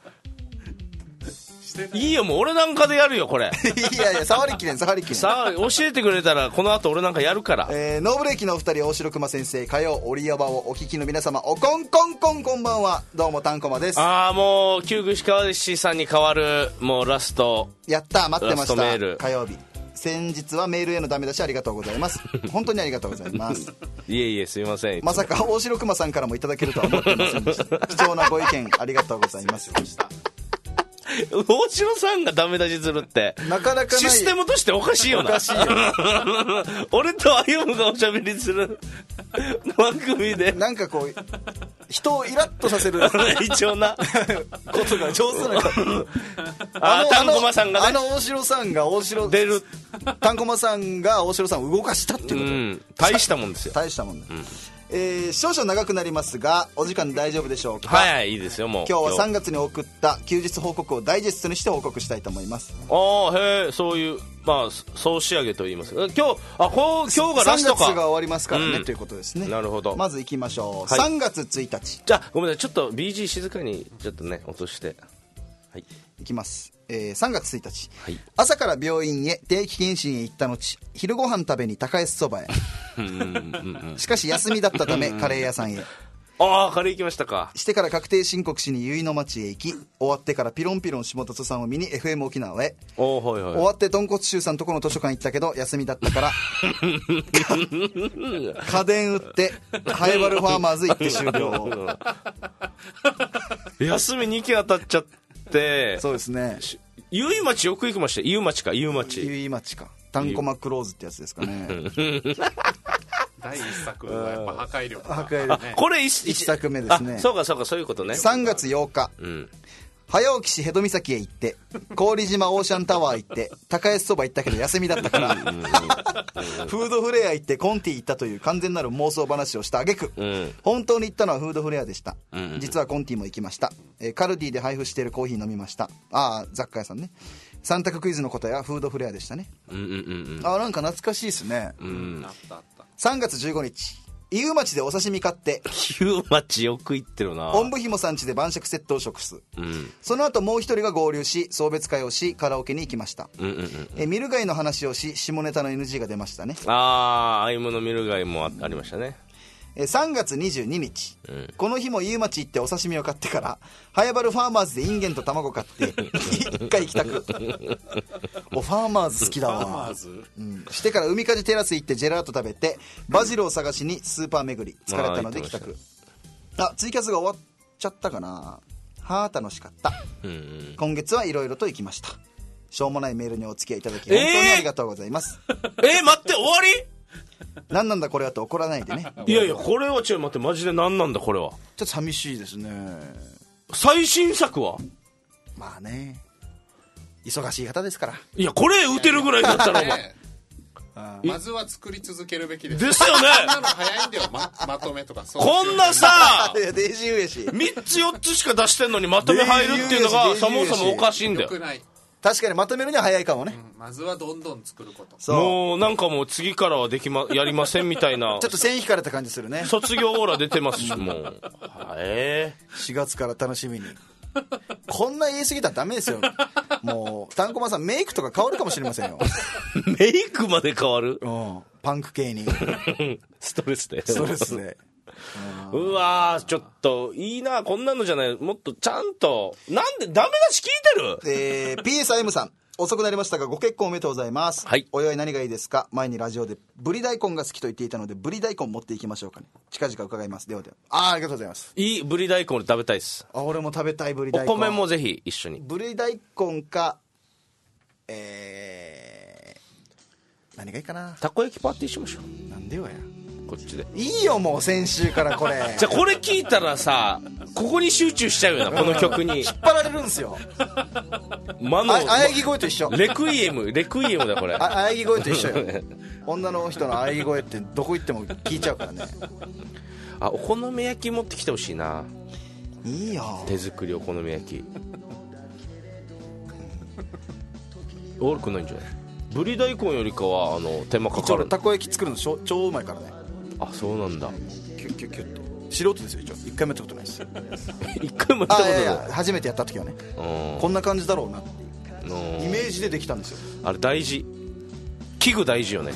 いいよ、もう俺なんかでやるよこれ。 いや触りきれん。さあ教えてくれたらこの後俺なんかやるから。 ノーブレーキのお二人、大城熊先生、火曜折山をお聞きの皆様、おこんこんこんこんばんは。どうもたんこまです。 もう旧串川氏さんに代わるもうラスト。 やった、待ってました。 メール火曜日先日はメールへのダメ出しありがとうございます。本当にありがとうございます。 いえすいません。 まさか大城熊さんからもいただけるとは思ってませんでした。貴重なご意見ありがとうございます。 大城さんがダメ出しするってなかなかない。 システムとしておかしいよな。 おかしいよ。 俺と歩夢がおしゃべりする番組でなんかこう人をイラッとさせる一応なことが上手なタンコマさんがね大城さんが出るタンコマさんが大城さんを動かしたっていうこと、 大したもんですよ。 大したもんね、少々長くなりますがお時間大丈夫でしょうか。 はいはい、いいですよ。もう今日は3月に送った休日報告をダイジェストにして報告したいと思います。 へえ、そういうまあ総仕上げと言いますか。今日がラストか。 3月が終わりますからね、ということですね。 なるほど。 まず行きましょう、 はい、 3月1日。 じゃあごめんなさい、ちょっと BG 静かにちょっとね落として、はい、 いきます。3月1日、 はい、朝から病院へ定期検診へ行った後、昼ご飯食べに高安そばへしかし休みだったためカレー屋さんへ。 カレー行きましたか。 してから確定申告しに結の町へ行き、終わってからピロンピロン下達さんを見に FM 沖縄へ。終わって豚骨臭さんとこの図書館行ったけど休みだったから家電売ってハエバルファーマーズ行って終了休み2期当たっちゃって。 そうですね。 結町よく行きました。結町かタンコマクローズってやつですかね第一作はやっぱ破壊力、 ね、これ 1作目ですね。 そうかそういうことね。 3月8日、早起きし辺戸岬へ行って郡島オーシャンタワー行って高安そば行ったけど休みだったからフードフレア行ってコンティ行ったという完全なる妄想話をした挙句、本当に行ったのはフードフレアでした。実はコンティも行きました。カルディで配布しているコーヒー飲みました。雑貨屋さんね。3択クイズの答えはフードフレアでしたね。なんか懐かしいですね。 あった 3月15日、飯町でお刺身買って飯町よく行ってるな。 おんぶひもさん家で晩酌セットを食す、その後もう一人が合流し送別会をしカラオケに行きました。ミルガイの話をし下ネタの NG が出ましたね。 アイムのミルガイもありましたね。 3月22日、この日も飯町行ってお刺身を買ってからハヤバルファーマーズでインゲンと卵買って一回帰宅ファーマーズ好きだわ。してから海風テラス行ってジェラート食べてバジルを探しにスーパー巡り、疲れたので帰宅。ツイキャスが終わっちゃったかな。楽しかった。今月はいろいろと行きました。しょうもないメールにお付き合いいただき本当にありがとうございます。 待って終わり何なんだこれはと怒らないでね。 いやこれは待ってマジで何なんだこれは。 ちょっと寂しいですね。 最新作はまあね、忙しい方ですから。 いやこれ打てるぐらいだったらお前まずは作り続けるべきです。 ですよね。 こんなの早いんだよ。まとめとかそうこんなさデージ上し 3つ4つしか出してんのにまとめ入るっていうのがそもそもおかしいんだよ。 確かにまとめるには早いかもね。 まずはどんどん作ること。 もうなんかもう次からはやりませんみたいなちょっと線引かれた感じするね。 卒業オーラ出てますしもう 4月から楽しみにこんな言い過ぎたらダメですよ。もうタンコマさんメイクとか変わるかもしれませんよ。 メイクまで変わる、 パンク系にストレスでうわーちょっといいなこんなのじゃない。もっとちゃんとなんでダメ出し聞いてる。 PSIM さん遅くなりましたがご結婚おめでとうございます。お祝い何がいいですか。前にラジオでブリ大根が好きと言っていたのでブリ大根持っていきましょうかね。近々伺います。ではありがとうございます。 いいブリ大根俺食べたいです。 俺も食べたいブリ大根。 お米もぜひ一緒に。 ブリ大根か何がいいかな。 たこ焼きパーティーしましょう。 なんでよやこっちでいいよもう先週からこれじゃあこれ聞いたらさここに集中しちゃうよなこの曲に引っ張られるんですよ。あやぎ声と一緒。 レクイエムだこれ。 あやぎ声と一緒よ。女の人のあやぎ声ってどこ行っても聞いちゃうからね。 お好み焼き持ってきてほしいな。 いいよ手作りお好み焼き悪くないんじゃない。ぶり大根よりかは手間かかる。 たこ焼き作るの超うまいからね。 そうなんだ。 キュッキュッキュッって素人ですよ。一回もやったことないです一回もやったことない。 初めてやった時はねこんな感じだろうなっていうイメージでできたんですよ。 あれ大事。器具大事よね、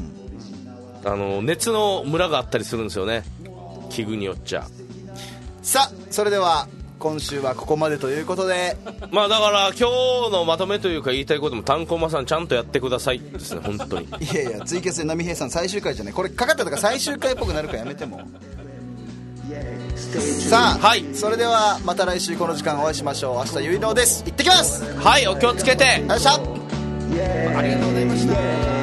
熱のムラがあったりするんですよね器具によっちゃ。 さあそれでは今週はここまでということでだから今日のまとめというか言いたいこともタンコマさんちゃんとやってくださいですね本当に。 いやツイキャスで波平さん最終回じゃないこれかかったとか最終回っぽくなるからやめても。さあ、それではまた来週この時間お会いしましょう。明日ゆいのです。行ってきます。 お気をつけて。 よっしゃありがとうございました。